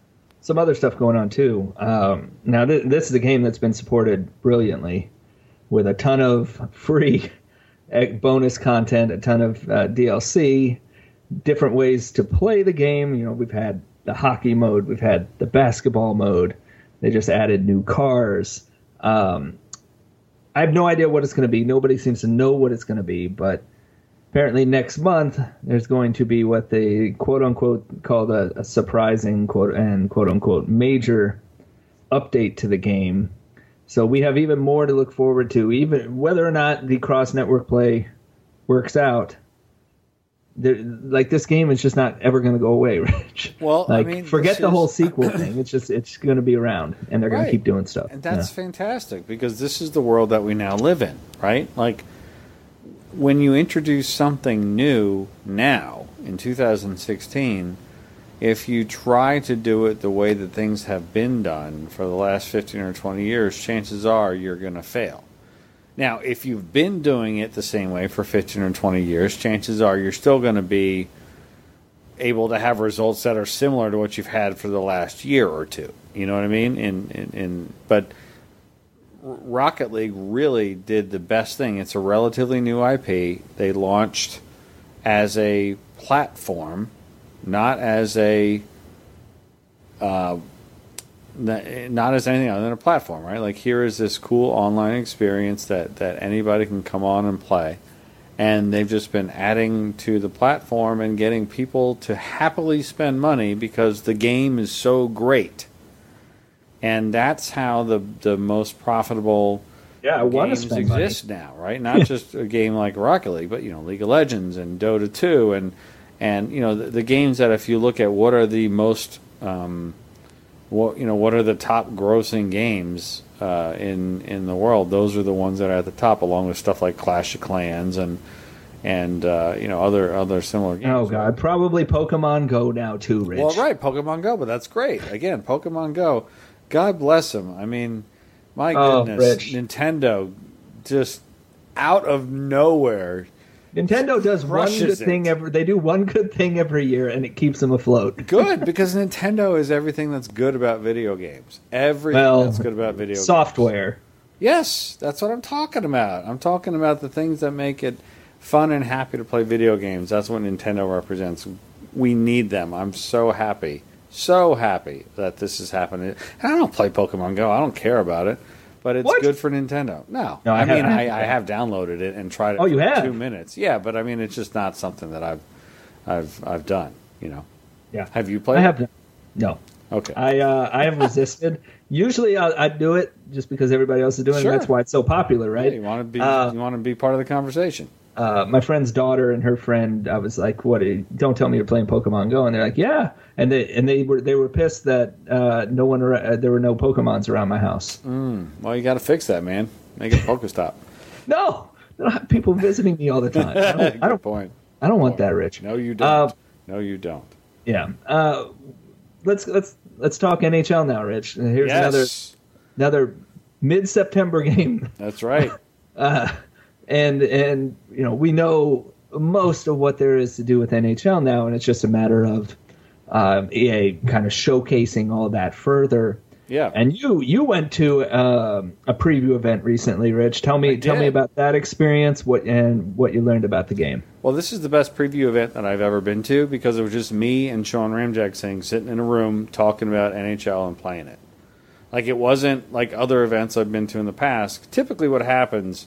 some other stuff going on too. Now, this is a game that's been supported brilliantly with a ton of free bonus content, a ton of DLC, different ways to play the game. You know, we've had the hockey mode, we've had the basketball mode. They just added new cars. I have no idea what it's going to be. Nobody seems to know what it's going to be, but apparently next month there's going to be what they quote-unquote called a surprising quote-unquote major update to the game. So we have even more to look forward to, even whether or not the cross-network play works out. Like, this game is just not ever going to go away, Rich. Well, like, I mean, forget the whole sequel thing. It's going to be around, and they're going to keep doing stuff. And that's fantastic, because this is the world that we now live in, right? Like, when you introduce something new now in 2016, if you try to do it the way that things have been done for the last 15 or 20 years, chances are you're going to fail. Now, if you've been doing it the same way for 15 or 20 years, chances are you're still going to be able to have results that are similar to what you've had for the last year or two. You know what I mean? But Rocket League really did the best thing. It's a relatively new IP. They launched as a platform, not as not as anything other than a platform, right? Like, here is this cool online experience that anybody can come on and play. And they've just been adding to the platform and getting people to happily spend money because the game is so great. And that's how the most profitable games exist now, right? Not just a game like Rocket League, but, you know, League of Legends and Dota 2 and you know, the games that, if you look at what are the most what are the top grossing games in the world, those are the ones that are at the top, along with stuff like Clash of Clans and other similar games. Oh God, probably Pokemon Go now too, Rich. Well, right, Pokemon Go, but that's great. Again, Pokemon Go, God bless them. I mean, my goodness, Rich. Nintendo just out of nowhere. Nintendo does one good thing They do one good thing every year, and it keeps them afloat. Good, because Nintendo is everything that's good about video games. Everything that's good about video software. games. Yes, that's what I'm talking about. I'm talking about the things that make it fun and happy to play video games. That's what Nintendo represents. We need them. I'm so happy that this is happening. And I don't play Pokemon Go. I don't care about it. But it's good for Nintendo. No I have downloaded it and tried it for 2 minutes. Yeah, but I mean, it's just not something that I've done. You know. Yeah. Have you played? I have. No. Okay. I have resisted. Usually, I do it just because everybody else is doing it. And that's why it's so popular, right? Yeah, you want to be part of the conversation. My friend's daughter and her friend, I was like, "What? Don't tell me you're playing Pokemon Go." And they're like, "Yeah." And they were pissed that there were no Pokemons around my house. Well, you got to fix that, man. Make it Pokestop. No, I don't have people visiting me all the time. I don't want that, Rich. No, you don't. No, you don't. Yeah. Let's talk NHL now, Rich. Here's another mid-September game. That's right. And you know, we know most of what there is to do with NHL now, and it's just a matter of EA kind of showcasing all that further. Yeah. And you went to a preview event recently, Rich. Tell me about that experience, what you learned about the game. Well, this is the best preview event that I've ever been to, because it was just me and Sean Ramjack sitting in a room talking about NHL and playing it. Like, it wasn't like other events I've been to in the past. Typically what happens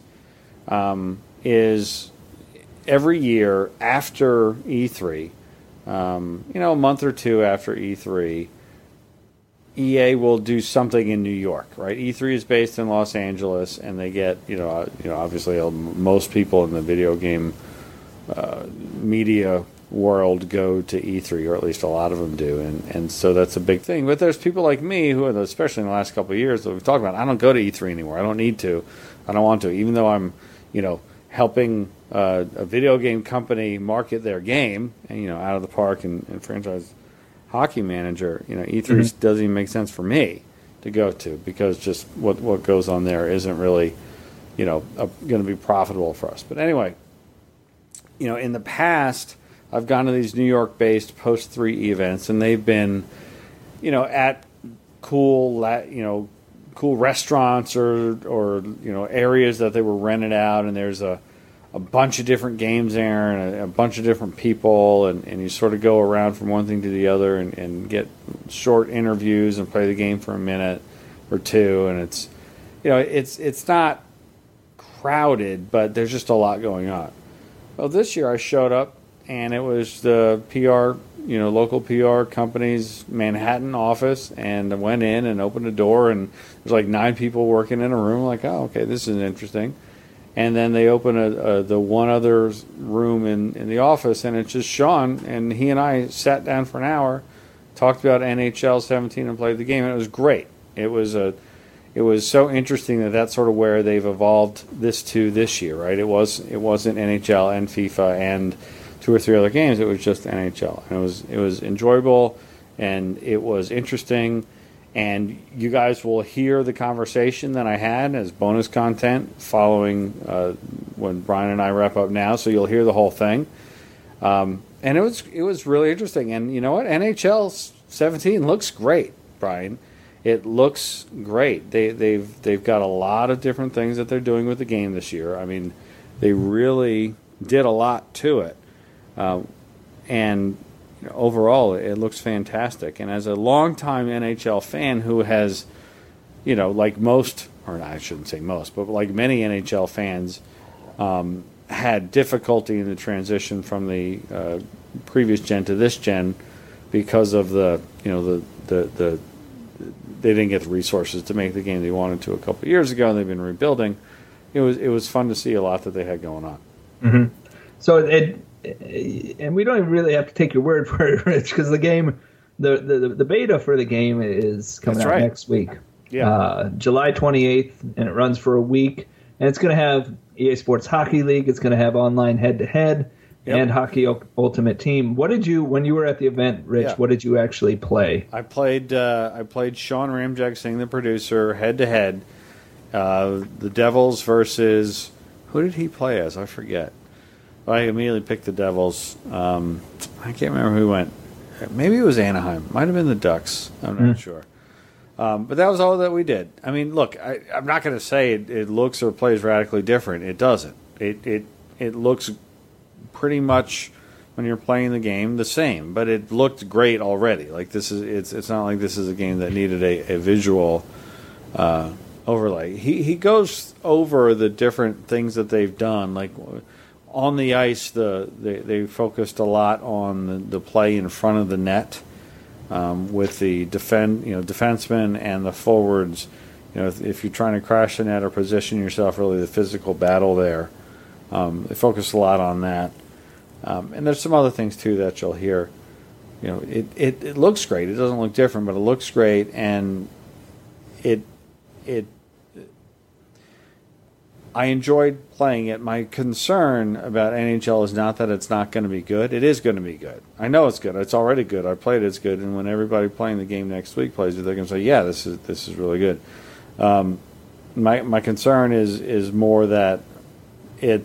is every year after E3, a month or two after E3, EA will do something in New York, right? E3 is based in Los Angeles, and they get, obviously most people in the video game media world go to E3, or at least a lot of them do, and so that's a big thing. But there's people like me who, especially in the last couple of years that we've talked about, I don't go to E3 anymore. I don't need to. I don't want to, even though I'm, helping a video game company market their game, and out of the park and franchise Hockey Manager. E3 doesn't even make sense for me to go to, because just what goes on there isn't really, going to be profitable for us. But anyway, in the past, I've gone to these New York-based post-3 events, and they've been, at cool cool restaurants or areas that they were rented out, and there's a bunch of different games there and a bunch of different people, and you sort of go around from one thing to the other and get short interviews and play the game for a minute or two, and it's not crowded, but there's just a lot going on. Well, this year I showed up, and it was the PR, local PR company's Manhattan office, and I went in and opened the door, and there's like 9 people working in a room. Like, oh, okay, this is interesting. And then they open the one other room in the office, and it's just Sean, and he and I sat down for an hour, talked about NHL 17, and played the game, and it was great. It was so interesting that that's sort of where they've evolved this year, right? It wasn't NHL and FIFA and 2 or 3 other games. It was just NHL, and it was enjoyable, and it was interesting. And you guys will hear the conversation that I had as bonus content following when Brian and I wrap up now. So you'll hear the whole thing, and it was really interesting. And you know what? NHL 17 looks great, Brian. It looks great. They've got a lot of different things that they're doing with the game this year. I mean, they really did a lot to it, and overall, it looks fantastic. And as a longtime NHL fan who has, like most, or I shouldn't say most, but like many NHL fans, had difficulty in the transition from the previous gen to this gen because of the they didn't get the resources to make the game they wanted to a couple of years ago, and they've been rebuilding. It was fun to see a lot that they had going on. Mm-hmm. So and we don't even really have to take your word for it, Rich, because the game, the beta for the game is coming out next week. Yeah, July 28th, and it runs for a week. And it's going to have EA Sports Hockey League. It's going to have online head-to-head and Hockey Ultimate Team. What did you, when you were at the event, Rich? What did you actually play? I played Sean Ramjack, Singh, the producer, head-to-head. The Devils versus, who did he play as? I forget. I immediately picked the Devils. I can't remember who went. Maybe it was Anaheim. Might have been the Ducks. I'm not sure. But that was all that we did. I mean, look, I'm not going to say it looks or plays radically different. It doesn't. It looks pretty much, when you're playing the game, the same. But it looked great already. Like it's not like this is a game that needed a visual overlay. He goes over the different things that they've done, like. On the ice, they focused a lot on the play in front of the net with the defensemen and the forwards. If you're trying to crash the net or position yourself, really the physical battle there. They focused a lot on that, and there's some other things too that you'll hear. It looks great. It doesn't look different, but it looks great, and it. I enjoyed playing it. My concern about NHL is not that it's not going to be good. It is going to be good. I know it's good. It's already good. I played it. It's good. And when everybody playing the game next week plays it, they're going to say, "Yeah, this is really good." My concern is more that it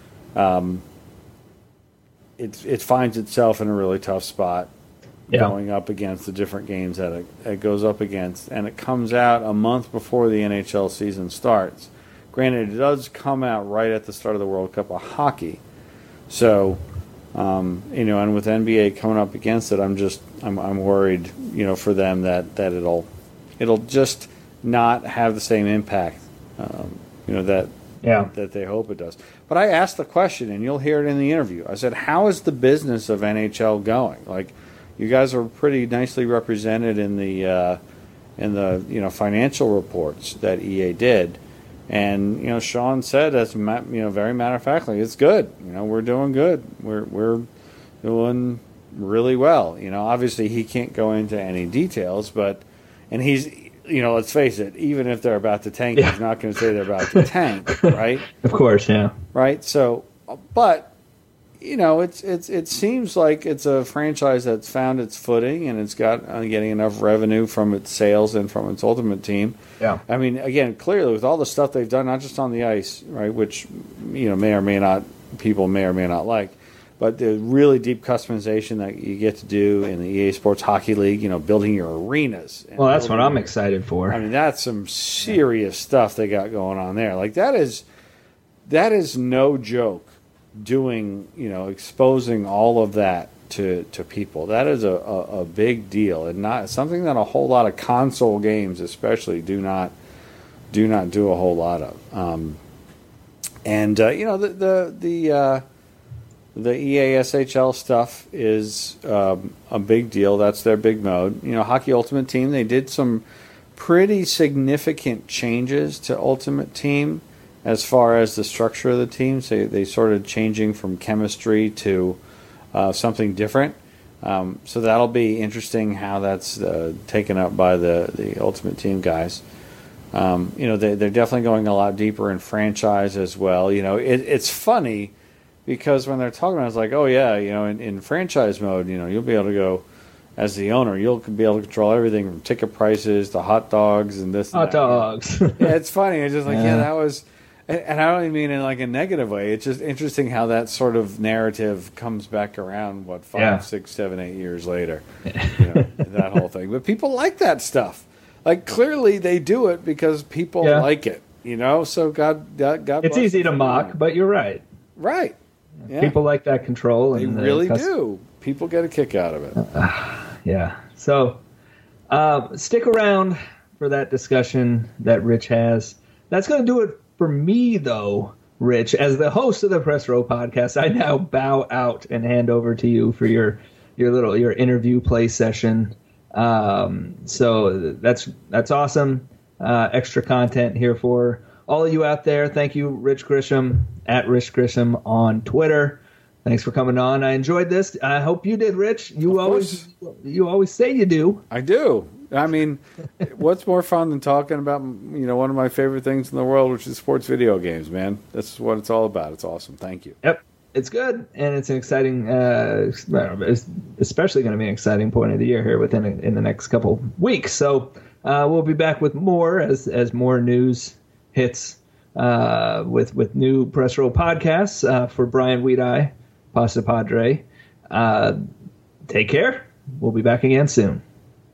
finds itself in a really tough spot going up against the different games that it goes up against, and it comes out a month before the NHL season starts. Granted, it does come out right at the start of the World Cup of hockey, so and with NBA coming up against it, I'm worried, for them that it'll just not have the same impact, that they hope it does. But I asked the question, and you'll hear it in the interview. I said, "How is the business of NHL going? Like, you guys are pretty nicely represented in the financial reports that EA did." And Sean said, as very matter of factly, it's good. We're doing good. We're doing really well. Obviously he can't go into any details, and he's let's face it, even if they're about to tank, he's not going to say they're about to tank, right? Of course, yeah. Right. So, but it seems like it's a franchise that's found its footing, and it's got getting enough revenue from its sales and from its Ultimate Team. Yeah. I mean, again, clearly with all the stuff they've done, not just on the ice, right, which people may or may not like, But the really deep customization that you get to do in the EA Sports Hockey League, building your arenas. Well, that's what I'm excited for. I mean, that's some serious stuff they got going on there. Like that is no joke. Doing, exposing all of that to people. That is a big deal, and not something that a whole lot of console games, especially, do not do a whole lot of. The EA SHL stuff is a big deal. That's their big mode. Hockey Ultimate Team, they did some pretty significant changes to Ultimate Team as far as the structure of the team. So they started changing from chemistry to something different. So that'll be interesting how that's taken up by the Ultimate Team guys. They're definitely going a lot deeper in franchise as well. It's funny because when they're talking about it, it's like, oh yeah, in franchise mode, you'll be able to go as the owner, you'll be able to control everything from ticket prices to hot dogs and this. Hot dogs. Yeah, it's funny. It's just like, that was, and I don't even mean in like a negative way. It's just interesting how that sort of narrative comes back around. 5, 6, 7, 8 years later, that whole thing. But people like that stuff. Like clearly they do it because people like it. So God. It's easy to mock, but you're right. Right. Yeah. People like that control. They really do. People get a kick out of it. Yeah. So stick around for that discussion that Rich has. That's going to do it for me, though, Rich. As the host of the Press Row podcast, I now bow out and hand over to you for your interview play session. So that's awesome. Extra content here for all of you out there. Thank you, Rich Grisham, at Rich Grisham on Twitter. Thanks for coming on. I enjoyed this. I hope you did, Rich. You always say you do. I do. I mean, what's more fun than talking about one of my favorite things in the world, which is sports video games, man. That's what it's all about. It's awesome. Thank you. Yep. It's good, and it's an exciting, especially going to be an exciting point of the year here in the next couple weeks. So we'll be back with more as more news hits with new Press Row podcasts for Brian Weedeye, Pasta Padre. Take care. We'll be back again soon.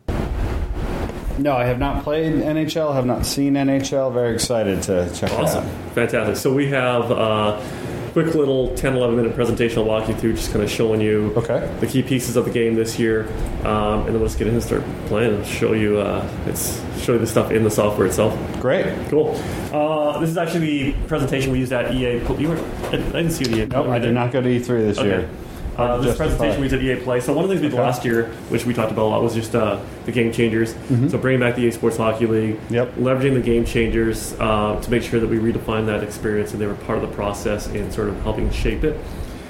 No, I have not played NHL, have not seen NHL. Very excited to check it out. Awesome. Fantastic. So we have a quick little 10, 11-minute presentation I'll walk you through, just kind of showing you the key pieces of the game this year. And then we'll just get in and start playing and show you the stuff in the software itself. Great. Cool. This is actually the presentation we used at EA. I didn't see the EA. Nope, I did not go to E3 this year. This presentation we did EA Play. So one of the things we did last year, which we talked about a lot, was just the game changers. Mm-hmm. So bringing back the EA Sports Hockey League, leveraging the game changers to make sure that we redefine that experience, and they were part of the process in sort of helping shape it.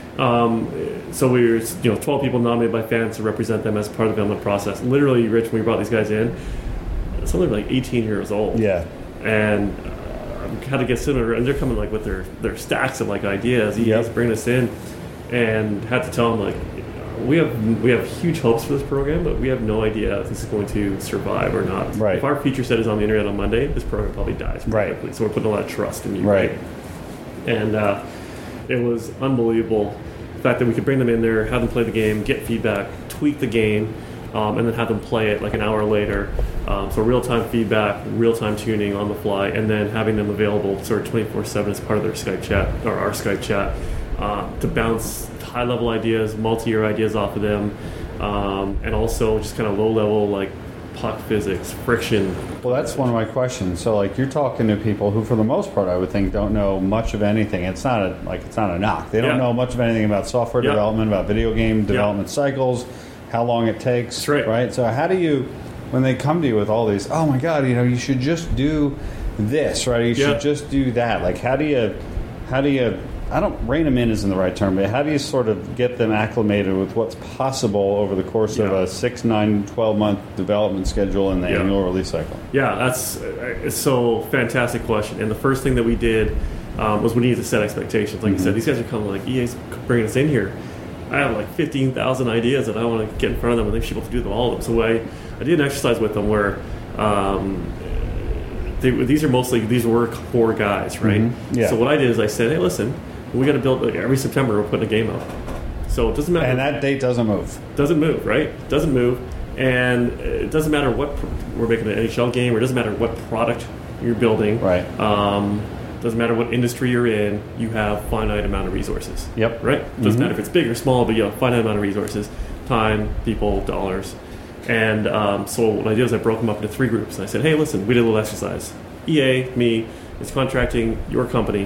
So we were 12 people nominated by fans to represent them as part of the development process. Literally, Rich, when we brought these guys in, some of them like 18 years old. Yeah. And had to get sooner, and they're coming like with their stacks of like ideas. EA's bringing us in. And had to tell them, like, we have huge hopes for this program, but we have no idea if this is going to survive or not. Right. If our feature set is on the internet on Monday, this program probably dies pretty quickly. So we're putting a lot of trust in you. Right. And it was unbelievable the fact that we could bring them in there, have them play the game, get feedback, tweak the game, and then have them play it like an hour later. So real-time feedback, real-time tuning on the fly, and then having them available sort of 24/7 as part of their Skype chat, or our Skype chat. To bounce high-level ideas, multi-year ideas off of them, and also just kind of low-level like puck physics, friction. Well, that's one of my questions. So, like, you're talking to people who, for the most part, I would think don't know much of anything. It's not a knock. They don't know much of anything about software development, about video game development cycles, how long it takes. That's right. Right. So, how do you, when they come to you with all these, oh my God, you should just do this, right? You should just do that. Like, how do you? I don't rein them in isn't the right term, but how do you sort of get them acclimated with what's possible over the course of a 6, 9, 12-month development schedule and the annual release cycle? Yeah, it's so fantastic question. And the first thing that we did was we needed to set expectations. Like you said, these guys are coming like, EA's bringing us in here. I have like 15,000 ideas that I want to get in front of them, and they should be able to do them all of them. So I did an exercise with them where these were core guys, right? Mm-hmm. Yeah. So what I did is I said, hey, listen, we got to build, like, every September we're putting a game out. So it doesn't matter. And that date doesn't move. Doesn't move, right? Doesn't move. And it doesn't matter what we're making an NHL game, or it doesn't matter what product you're building. Right. Doesn't matter what industry you're in. You have finite amount of resources. Yep. Right. Doesn't matter if it's big or small, but you have finite amount of resources: time, people, dollars. And so what I did is I broke them up into 3 groups. And I said, hey, listen, we did a little exercise. EA, me, is contracting your company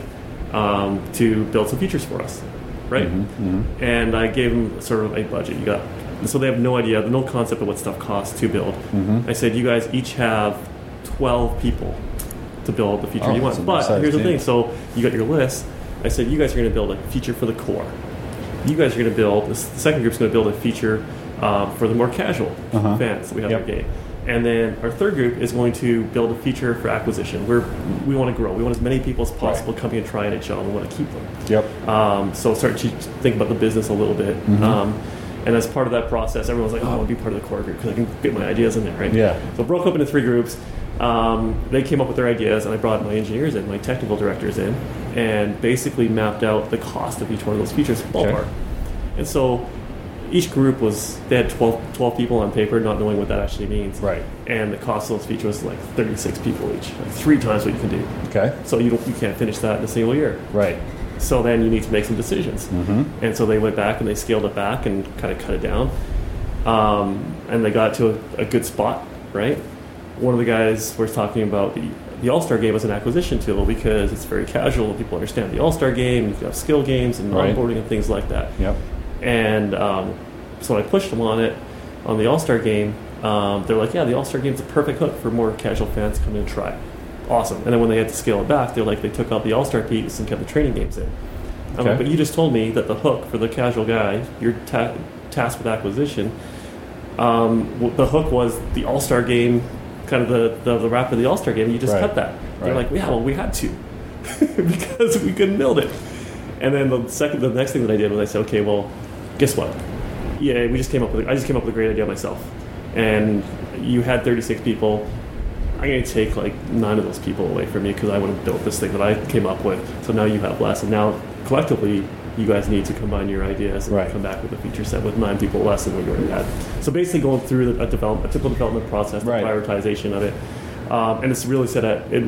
to build some features for us, right? And I gave them sort of a budget. So they have no idea, no concept of what stuff costs to build. I said, you guys each have 12 people to build the feature you want. But here's the thing. So you got your list. I said, you guys are going to build a feature for the core. You guys are going to build, the second group's going to build a feature for the more casual fans that we have in our game. And then our third group is going to build a feature for acquisition. We want to grow. We want as many people as possible coming and try NHL, and we want to keep them. So start to think about the business a little bit. And as part of that process, everyone's like, oh, I want to be part of the core group because I can get my ideas in there, right? So broke up into 3 groups. They came up with their ideas, and I brought my engineers in, my technical directors in, and basically mapped out the cost of each one of those features, ballpark. And so each group they had 12 people on paper, not knowing what that actually means. Right. And the cost of those features was like 36 people each, like 3 times what you can do. Okay. So you can't finish that in a single year. Right. So then you need to make some decisions. And so they went back and they scaled it back and kind of cut it down. And they got to a good spot, right? One of the guys was talking about the All-Star game as an acquisition tool because it's very casual. People understand the All-Star game. You can have skill games and onboarding and things like that. And so I pushed them on it on the All-Star game. They're like, yeah, the All-Star game's a perfect hook for more casual fans to come in and try. Awesome. And then when they had to scale it back, they took out the All-Star piece and kept the training games in. I'm like, but you just told me that the hook for the casual guy, you're tasked with acquisition, the hook was the All-Star game, kind of the wrap of the All-Star game. You just cut that. They're like, yeah, well, we had to because we couldn't build it. And then the next thing that I did was I said, okay, well, guess what? Yeah, I just came up with a great idea myself. And you had 36 people. I'm going to take like 9 of those people away from you because I would have built this thing that I came up with. So now you have less. And now collectively, you guys need to combine your ideas and come back with a feature set with 9 people less than what you already had. So basically going through a typical development process, the prioritization of it. And it's really did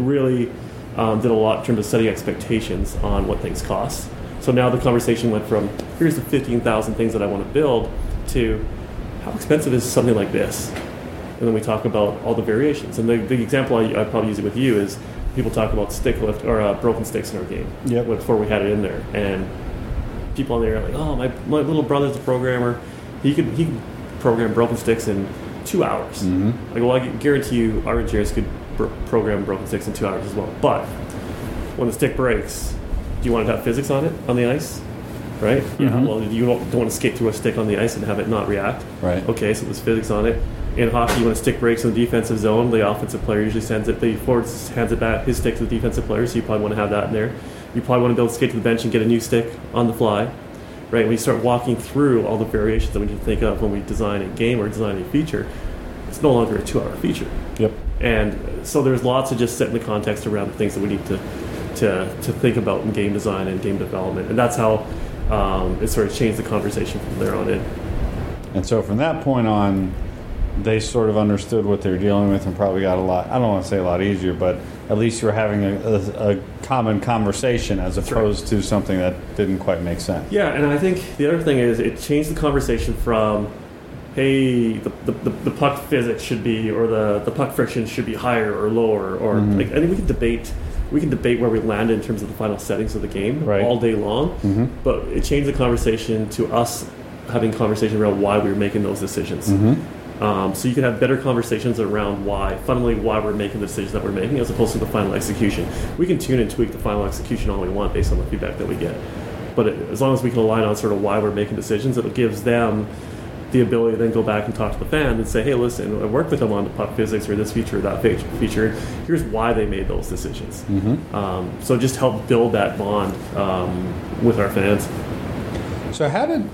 a lot in terms of setting expectations on what things cost. So now the conversation went from, here's the 15,000 things that I want to build, to how expensive is something like this? And then we talk about all the variations. And the example I probably use it with you is people talk about stick lift or broken sticks in our game before we had it in there. And people on there are like, oh, my little brother's a programmer. He can program broken sticks in 2 hours. Like, well, I guarantee you our engineers could program broken sticks in 2 hours as well. But when the stick breaks, do you want to have physics on it, on the ice? Right? Well, you don't want to skate through a stick on the ice and have it not react. Right. Okay, so there's physics on it. In hockey, when a stick breaks in the defensive zone, the offensive player usually sends it, the forward hands it back, his stick to the defensive player, so you probably want to have that in there. You probably want to be able to skate to the bench and get a new stick on the fly. Right? When you start walking through all the variations that we need to think of when we design a game or design a feature, it's no longer a 2-hour feature. And so there's lots of just setting the context around the things that we need to think about in game design and game development. And that's how it sort of changed the conversation from there on in. And so from that point on, they sort of understood what they were dealing with and probably got I don't want to say a lot easier, but at least you were having a common conversation as opposed to something that didn't quite make sense. Yeah, and I think the other thing is it changed the conversation from, hey, the puck physics should be, or the puck friction should be higher or lower, or like, I think we can debate where we land in terms of the final settings of the game all day long, but it changed the conversation to us having conversation around why we were making those decisions. So you can have better conversations around fundamentally why we're making the decisions that we're making, as opposed to the final execution. We can tune and tweak the final execution all we want based on the feedback that we get, but as long as we can align on sort of why we're making decisions, it gives them the ability to then go back and talk to the fan and say, hey, listen, I worked with them on the puck physics or this feature or that feature. Here's why they made those decisions. So just help build that bond with our fans. So how did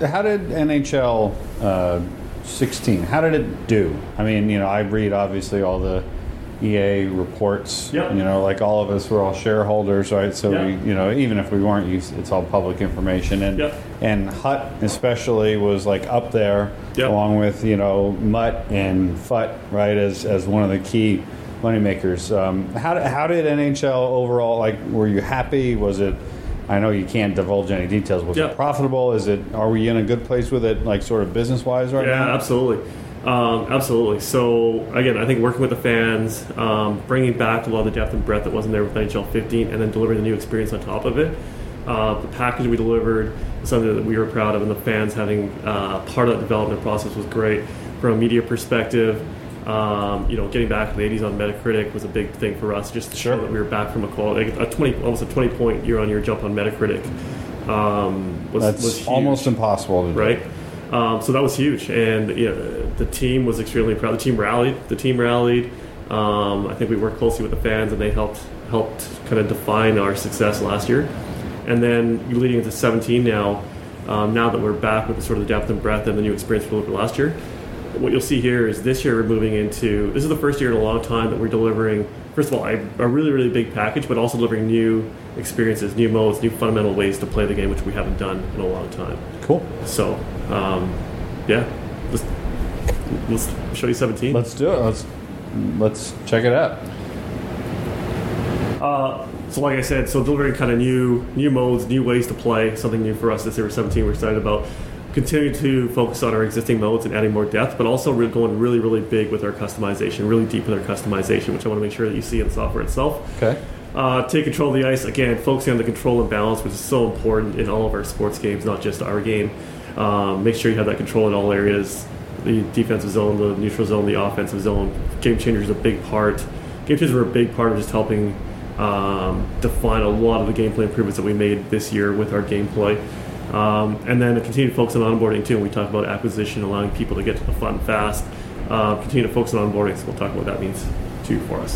NHL 16, how did it do? I mean, I read obviously all the EA reports. Yep. Like all of us, we're all shareholders, right? So Yep. we, even if we weren't, it's all public information. And Yep. and Hut especially was like up there, Yep. along with Mutt and Fut, right, as one of the key moneymakers. How did NHL overall, like, were you happy? Was it? I know you can't divulge any details. Was Yep. it profitable? Are we in a good place with it, like sort of business wise right now? Yeah, absolutely. Absolutely. So, again, I think working with the fans, bringing back a lot of the depth and breadth that wasn't there with NHL 15, and then delivering the new experience on top of it. The package we delivered was something that we were proud of, and the fans having part of that development process was great. From a media perspective, getting back to the 80s on Metacritic was a big thing for us, just to show that we were back from almost a 20-point year-on-year jump on Metacritic. That's was huge, almost impossible to do. right? So that was huge, and the team was extremely proud. The team rallied. I think we worked closely with the fans, and they helped kind of define our success last year. And then leading into 17 now that we're back with the sort of depth and breadth and the new experience we delivered last year, what you'll see here is this year we're moving into, this is the first year in a long time that we're delivering, first of all, a really, really big package, but also delivering new experiences, new modes, new fundamental ways to play the game, which we haven't done in a long time. Cool. So, let's show you 17. Let's do it. Let's check it out. So like I said, delivering kind of new modes, new ways to play, something new for us this year with 17 we're excited about. Continue to focus on our existing modes and adding more depth, but also we're going really, really big with our customization, really deep with our customization, which I want to make sure that you see in the software itself. Okay. Take control of the ice, again, focusing on the control and balance, which is so important in all of our sports games, not just our game. Make sure you have that control in all areas, the defensive zone, the neutral zone, the offensive zone. Game Changers are a big part. Game Changers were a big part of just helping define a lot of the gameplay improvements that we made this year with our gameplay. And then continue to focus on onboarding too. We talk about acquisition, allowing people to get to the fun fast. Continue to focus on onboarding, so we'll talk about what that means too for us.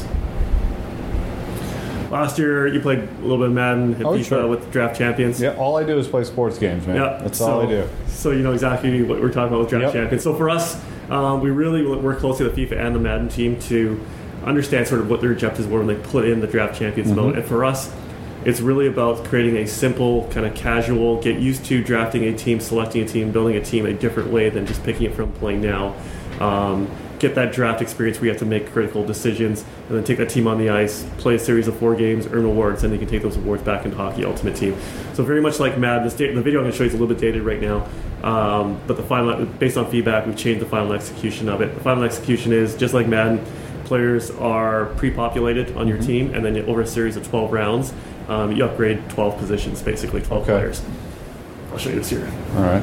Last year, you played a little bit of Madden and FIFA sure. with Draft Champions. Yeah, all I do is play sports games, man. Yeah, That's all I do. So you know exactly what we're talking about with Draft Yep. Champions. So for us, we really work closely with the FIFA and the Madden team to understand sort of what their objectives were when they put in the Draft Champions mode. And for us, it's really about creating a simple, kind of casual, get used to drafting a team, selecting a team, building a team a different way than just picking it from playing now. Get that draft experience where you have to make critical decisions, and then take that team on the ice, play a series of 4 games, earn awards, and you can take those awards back into Hockey Ultimate Team. So very much like Madden, the video I'm going to show you is a little bit dated right now, but the final, based on feedback, we've changed the final execution of it. The final execution is, just like Madden, players are pre-populated on your team, and then over a series of 12 rounds, you upgrade 12 positions, basically 12 players. I'll show you this here. All right.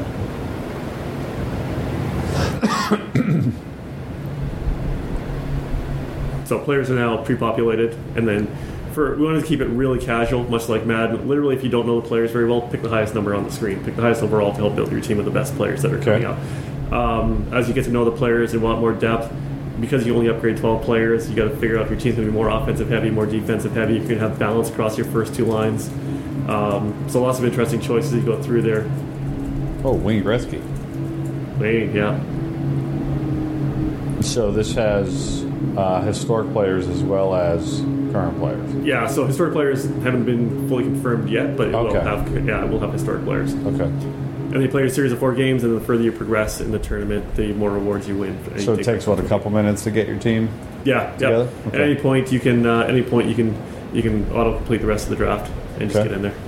So players are now pre-populated, and then we wanted to keep it really casual, much like Madden. Literally, if you don't know the players very well, pick the highest number on the screen. Pick the highest overall to help build your team of the best players that are coming up. As you get to know the players and want more depth, because you only upgrade 12 players, you got to figure out if your team's going to be more offensive heavy, more defensive heavy. You can have balance across your first 2 lines. So lots of interesting choices you go through there. Oh, Wayne Gretzky. Wayne, yeah. So this has historic players as well as current players. Yeah, so historic players haven't been fully confirmed yet, but it will have historic players. Okay. And they play a series of 4 games, and the further you progress in the tournament, the more rewards you win. So it takes a couple minutes to get your team together? Yeah. Okay. At any point you can auto complete the rest of the draft and just get in there.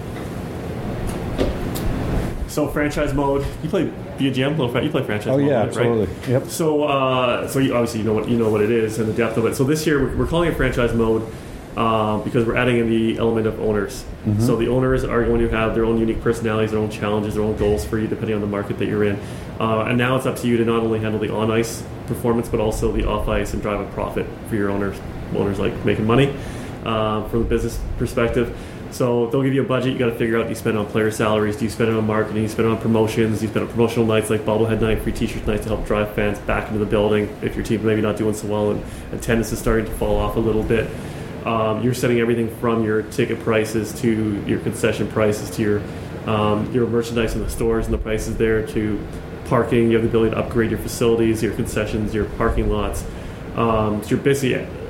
So franchise mode, you play BGM, you play franchise mode, yeah, right? absolutely. Yep. So you obviously you know what it is and the depth of it. So this year we're calling it franchise mode because we're adding in the element of owners. So the owners are going to have their own unique personalities, their own challenges, their own goals for you, depending on the market that you're in. And now it's up to you to not only handle the on-ice performance, but also the off-ice and drive a profit for your owners. Owners like making money from the business perspective. So they'll give you a budget. You got to figure out, do you spend it on player salaries? Do you spend it on marketing? Do you spend it on promotions? Do you spend it on promotional nights like bobblehead night, free t-shirt nights to help drive fans back into the building if your team's maybe not doing so well and attendance is starting to fall off a little bit? You're setting everything from your ticket prices to your concession prices to your merchandise in the stores and the prices there to parking. You have the ability to upgrade your facilities, your concessions, your parking lots. So you're basically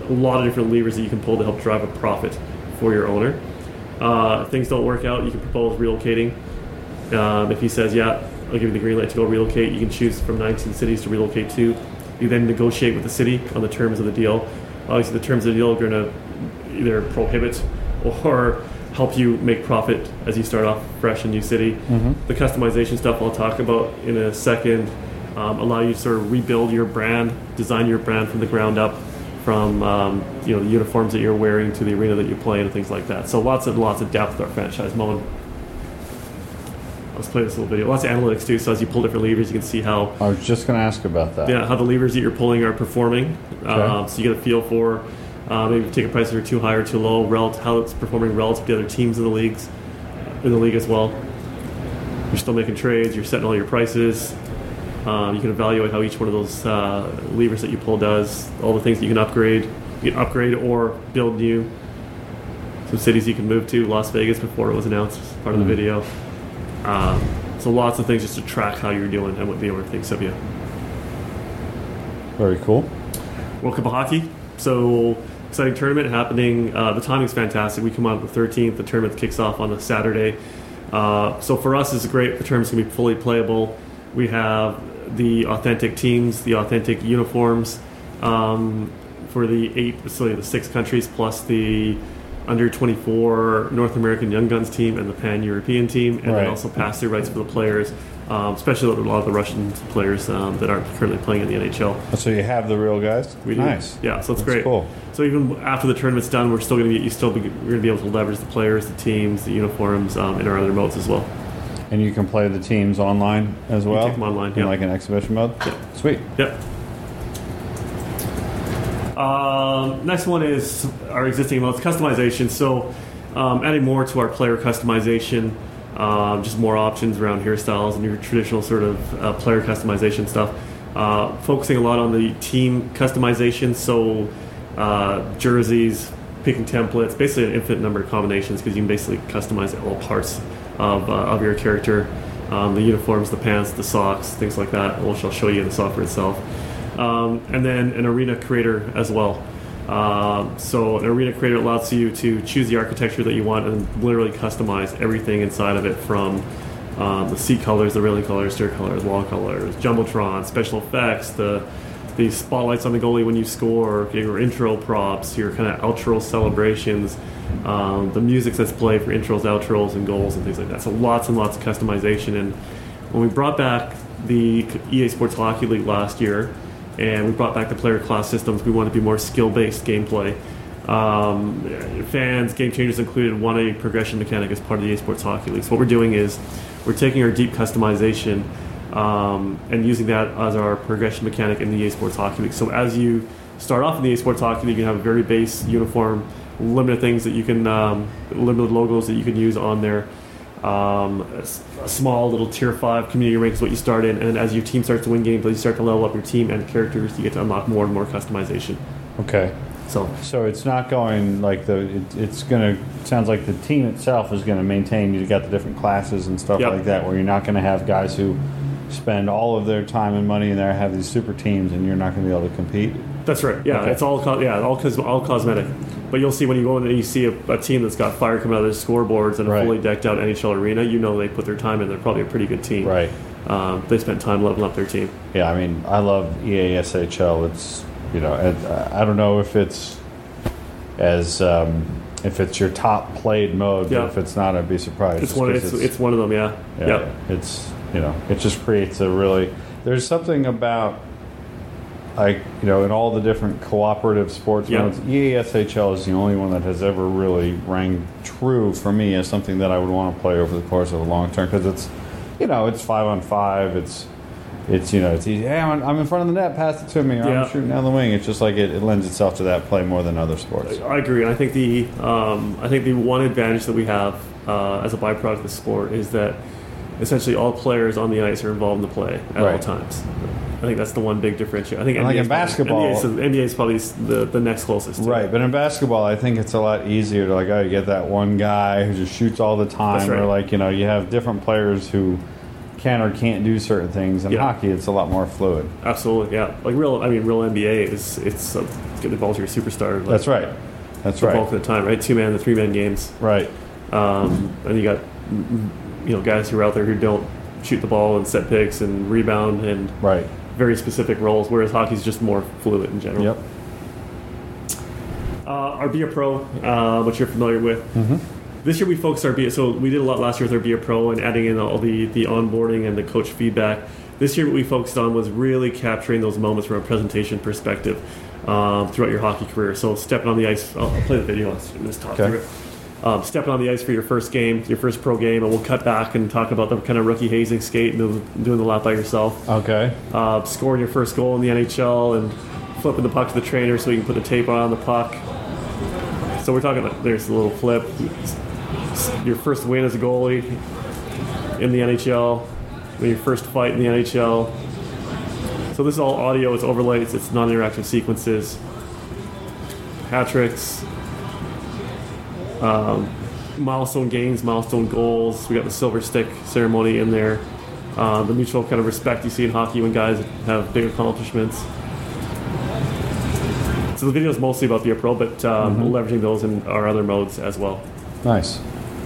a lot of different levers that you can pull to help drive a profit for your owner. If things don't work out, you can propose relocating. If he says, yeah, I'll give you the green light to go relocate, you can choose from 19 cities to relocate to. You then negotiate with the city on the terms of the deal. Obviously, the terms of the deal are going to either prohibit or help you make profit as you start off fresh in new city. The customization stuff I'll talk about in a second allow you to sort of rebuild your brand, design your brand from the ground up, from the uniforms that you're wearing to the arena that you play in and things like that. So lots of depth with our franchise mode. Let's play this little video. Lots of analytics too. So as you pull different levers, you can see how. I was just going to ask about that. Yeah, how the levers that you're pulling are performing. Okay. So you get a feel for maybe ticket prices are too high or too low. How it's performing relative to other teams in the league as well. You're still making trades. You're setting all your prices. You can evaluate how each one of those levers that you pull does. All the things that you can upgrade. You can upgrade or build new. Some cities you can move to. Las Vegas before it was announced as part of the video. So lots of things just to track how you're doing and what the owner thinks of you. Very cool. World Cup of Hockey. So exciting tournament happening. The timing's fantastic. We come out on the 13th. The tournament kicks off on a Saturday. So for us, it's great. The tournament's going to be fully playable. We have the authentic teams, the authentic uniforms for the 6 countries, plus the under 24 North American Young Guns team and the Pan-European team, and then also pass-through rights for the players, especially a lot of the Russian players that aren't currently playing in the NHL. So you have the real guys? We do. Nice. Yeah, so that's great. Cool. So even after the tournament's done, we're still going to be able to leverage the players, the teams, the uniforms in our other modes as well. And you can play the teams online as well? You take them online, in like an exhibition mode? Yeah. Sweet. Yep. Next one is our existing modes, customization. So adding more to our player customization, just more options around hairstyles and your traditional sort of player customization stuff. Focusing a lot on the team customization, so jerseys, picking templates, basically an infinite number of combinations because you can basically customize all parts of your character. The uniforms, the pants, the socks, things like that, which I'll show you in the software itself. And then an arena creator as well. So an arena creator allows you to choose the architecture that you want and literally customize everything inside of it, from the seat colors, the railing colors, stair colors, wall colors, jumbotron, special effects, the spotlights on the goalie when you score, your intro props, your kind of outro celebrations, the music that's played for intros, outros, and goals and things like that. So lots and lots of customization. And when we brought back the EA Sports Hockey League last year, and we brought back the player class systems, we wanted to be more skill-based gameplay. Fans, game changers included, want a progression mechanic as part of the EA Sports Hockey League. So what we're doing is we're taking our deep customization and using that as our progression mechanic in the EA Sports Hockey League. So as you start off in the EA Sports Hockey League, you can have a very base uniform, limited things that you can, limited logos that you can use on there. A small little tier 5 community rank is what you start in, and as your team starts to win games, as you start to level up your team and characters, you get to unlock more and more customization. Okay. So it's not going like it's going to, it sounds like the team itself is going to maintain, you got the different classes and stuff like that, where you're not going to have guys who spend all of their time and money in there, have these super teams, and you're not going to be able to compete. That's right. Yeah, okay. It's all cosmetic. But you'll see when you go in and you see a team that's got fire coming out of their scoreboards and a fully decked out NHL arena, you know they put their time in. They're probably a pretty good team. Right. They spent time leveling up their team. Yeah, I mean, I love EA SHL. It's, I don't know if it's as if it's your top played mode, but if it's not, I'd be surprised. It's one of them. Yeah. Yeah. It's it just creates a really. There's something about, like, in all the different cooperative sports modes, EASHL is the only one that has ever really rang true for me as something that I would want to play over the course of a long term, because it's, it's 5-on-5, it's easy. Hey, I'm in front of the net, pass it to me, or I'm shooting down the wing. It's just like it lends itself to that play more than other sports. I agree, and I think the one advantage that we have as a byproduct of the sport is that essentially all players on the ice are involved in the play at all times. I think that's the one big differentiator. I think like in basketball, NBA is probably the next closest. Right, but in basketball, I think it's a lot easier to you get that one guy who just shoots all the time, or you have different players who can or can't do certain things. In hockey, it's a lot more fluid. Absolutely, yeah. Like real NBA is getting involved with your superstar. Like, that's right. That's right. Bulk of the time, right? 2-man to 3-man games. Right. And you got guys who are out there who don't shoot the ball and set picks and rebound and very specific roles. Whereas hockey's just more fluid in general. Yep. Our Be a Pro, which you're familiar with. Mm-hmm. This year we focused our Be so we did a lot last year with our Be a Pro and adding in all the onboarding and the coach feedback. This year what we focused on was really capturing those moments from a presentation perspective throughout your hockey career. So stepping on the ice, I'll play the video. Let's just talk through it. Stepping on the ice for your first game, your first pro game, and we'll cut back and talk about the kind of rookie hazing skate and doing the lap by yourself. Okay. Scoring your first goal in the NHL and flipping the puck to the trainer so you can put the tape on the puck. So we're talking, there's a little flip. Your first win as a goalie in the NHL, your first fight in the NHL. So this is all audio, it's overlays, it's non-interactive sequences, hat tricks, milestone games, milestone goals. We got the silver stick ceremony in there. The mutual kind of respect you see in hockey when guys have big accomplishments. So the video is mostly about Be a Pro, but leveraging those in our other modes as well. Nice.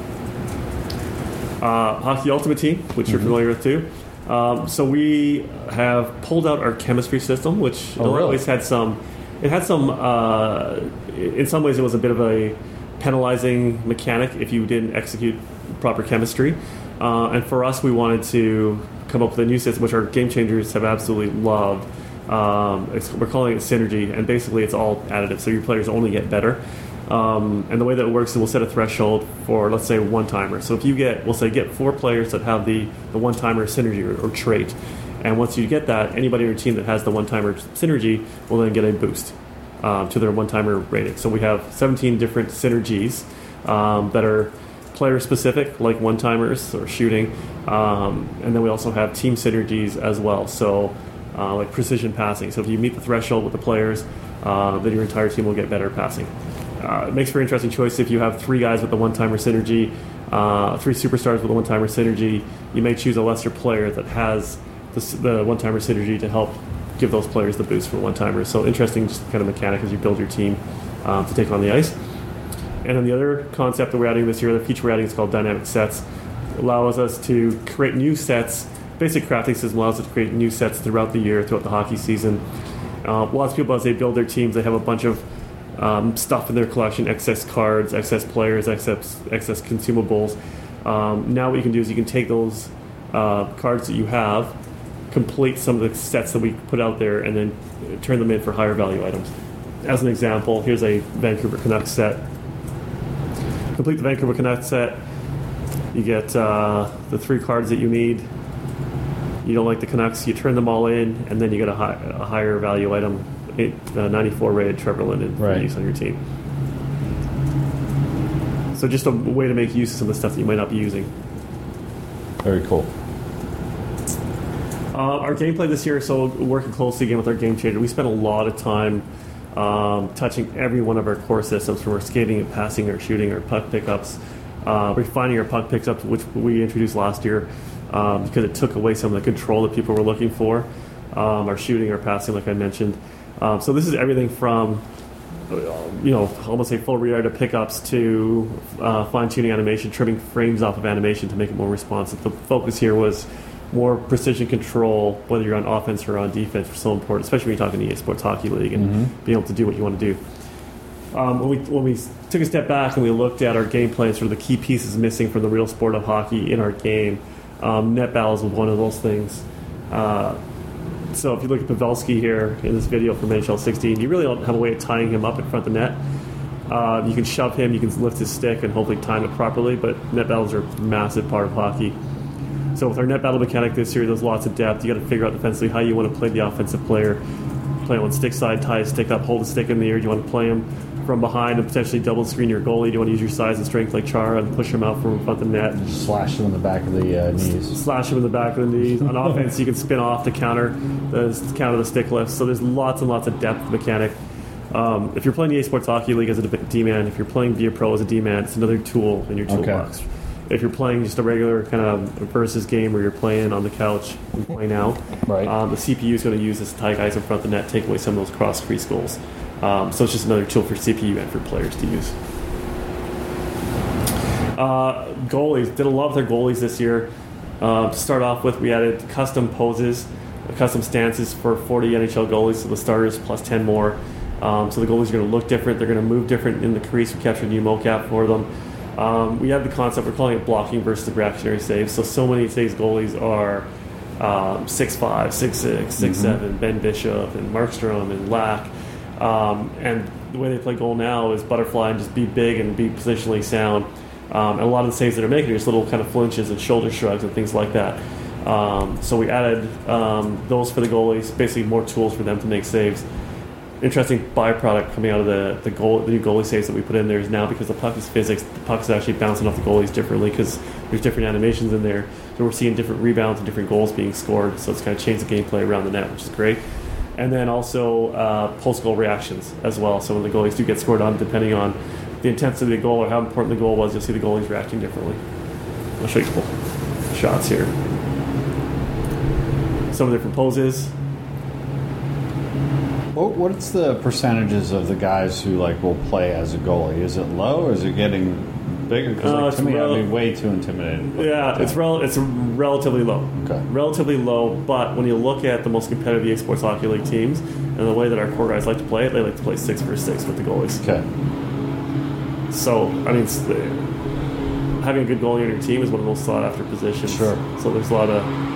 Hockey Ultimate Team, which you're familiar with too. So we have pulled out our chemistry system, which always had some. It had some. In some ways, it was a bit of a penalizing mechanic if you didn't execute proper chemistry. And for us, we wanted to come up with a new system, which our game changers have absolutely loved. We're calling it Synergy, and basically it's all additive, so your players only get better. And the way that it works is we'll set a threshold for, let's say, one-timer. So if you get 4 players that have the one-timer synergy or trait, and once you get that, anybody on your team that has the one-timer synergy will then get a boost to their one-timer rating. So we have 17 different synergies that are player-specific, like one-timers or shooting, and then we also have team synergies as well. So like precision passing. So if you meet the threshold with the players, then your entire team will get better passing. It makes for an interesting choice if you have 3 guys with the one-timer synergy, 3 superstars with a one-timer synergy. You may choose a lesser player that has the one-timer synergy to help give those players the boost for one-timers. So interesting just kind of mechanic as you build your team to take on the ice. And then the other concept that we're adding this year, the feature we're adding, is called Dynamic Sets. It allows us to create new sets. Basic crafting system allows us to create new sets throughout the year, throughout the hockey season. Lots of people, as they build their teams, they have a bunch of stuff in their collection, excess cards, excess players, excess consumables. Now what you can do is you can take those cards that you have, complete some of the sets that we put out there, and then turn them in for higher value items. As an example, here's a Vancouver Canucks set. Complete the Vancouver Canucks set. You get the 3 cards that you need. You don't like the Canucks, you turn them all in, and then you get a higher value item, 94 rated Trevor Linden for use on your team. So just a way to make use of some of the stuff that you might not be using. Very cool. Our gameplay this year, so working closely again with our game changer, we spent a lot of time touching every one of our core systems, from our skating and passing, our shooting, our puck pickups, refining our puck pickups, which we introduced last year because it took away some of the control that people were looking for. Our shooting, our passing, like I mentioned. So this is everything from almost a full rewrite of pickups to fine-tuning animation, trimming frames off of animation to make it more responsive. The focus here was more precision control, whether you're on offense or on defense, is so important, especially when you're talking EA Sports Hockey League and being able to do what you want to do. When we took a step back and we looked at our gameplay and sort of the key pieces missing from the real sport of hockey in our game, net battles was one of those things. So if you look at Pavelski here in this video from NHL 16, you really don't have a way of tying him up in front of the net. You can shove him, you can lift his stick and hopefully time it properly, but net battles are a massive part of hockey. So with our net battle mechanic this year, there's lots of depth. You got to figure out defensively how you want to play the offensive player. Play him on stick side, tie his stick up, hold the stick in the air. Do you want to play him from behind and potentially double screen your goalie? Do you want to use your size and strength like Chara and push him out from in front of the net? Slash him in the back of the knees. Slash him in the back of the knees. On offense, you can spin off to counter the stick lifts. So there's lots and lots of depth mechanic. If you're playing the EA Sports Hockey League as a D-man, if you're playing Be a Pro as a D-man, it's another tool in your toolbox. if you're playing just a regular kind of versus game where you're playing on the couch and playing out, Right. the CPU is going to use this to tie guys in front of the net, take away some of those cross-crease goals. So it's just another tool for CPU and for players to use. Goalies. Did a lot of their goalies this year. To start off with, we added custom poses, custom stances for 40 NHL goalies, so the starters plus 10 more. So the goalies are going to look different. They're going to move different in the crease. We captured new mocap for them. We have the concept, we're calling it blocking versus reactionary saves. So many of today's goalies are 6'5", 6'6", 6'7", Ben Bishop and Markstrom and Lack. And the way they play goal now is butterfly and just be big and be positionally sound. And a lot of the saves that they're making are just little kind of flinches and shoulder shrugs and things like that. So we added those for the goalies, basically more tools for them to make saves. Interesting byproduct coming out of the new goalie saves that we put in there is now, because the puck is physics, the puck is actually bouncing off the goalies differently because there's different animations in there. So we're seeing different rebounds and different goals being scored. So it's kind of changed the gameplay around the net, which is great. And then also post-goal reactions as well. So when the goalies do get scored on, depending on the intensity of the goal or how important the goal was, you'll see the goalies reacting differently. I'll show you a couple shots here. Some of the different poses. What's the percentages of the guys who will play as a goalie? Is it low, or is it getting bigger? Because to me, I'd be way too intimidated. Yeah, it's relatively low. Okay. Relatively low, but when you look at the most competitive EA Sports Hockey League teams and the way that our core guys like to play it, they like to play 6 versus 6 with the goalies. Okay. So, I mean, having a good goalie on your team is one of the most sought-after positions. Sure. So there's a lot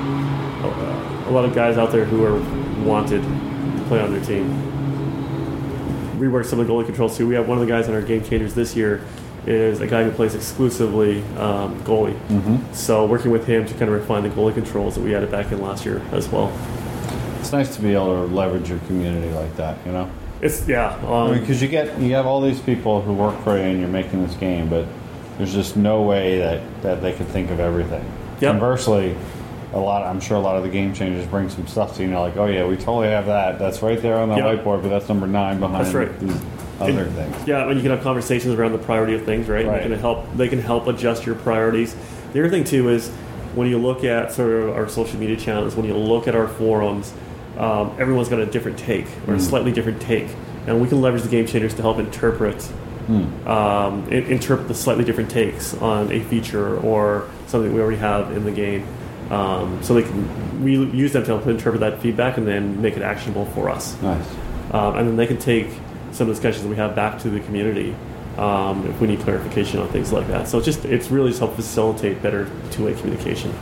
of guys out there who are wanted to play on their team. Reworked some of the goalie controls too. We have one of the guys on our Game Changers this year is a guy who plays exclusively goalie. Mm-hmm. So working with him to kind of refine the goalie controls that we added back in last year as well. It's nice to be able to leverage your community like that, you know? It's because you have all these people who work for you and you're making this game, but there's just no way that they could think of everything. Yep. Conversely, I'm sure a lot of the Game Changers bring some stuff to you, like, oh yeah, we totally have that. That's right there on the whiteboard, but that's number 9 behind these other things. Yeah, and you can have conversations around the priority of things, right? They can help adjust your priorities. The other thing too is when you look at sort of our social media channels, when you look at our forums, everyone's got a different take or a slightly different take, and we can leverage the Game Changers to help interpret the slightly different takes on a feature or something we already have in the game. So we use them to help interpret that feedback and then make it actionable for us. Nice. And then they can take some of the discussions that we have back to the community if we need clarification on things like that. So it's really just help facilitate better two-way communication.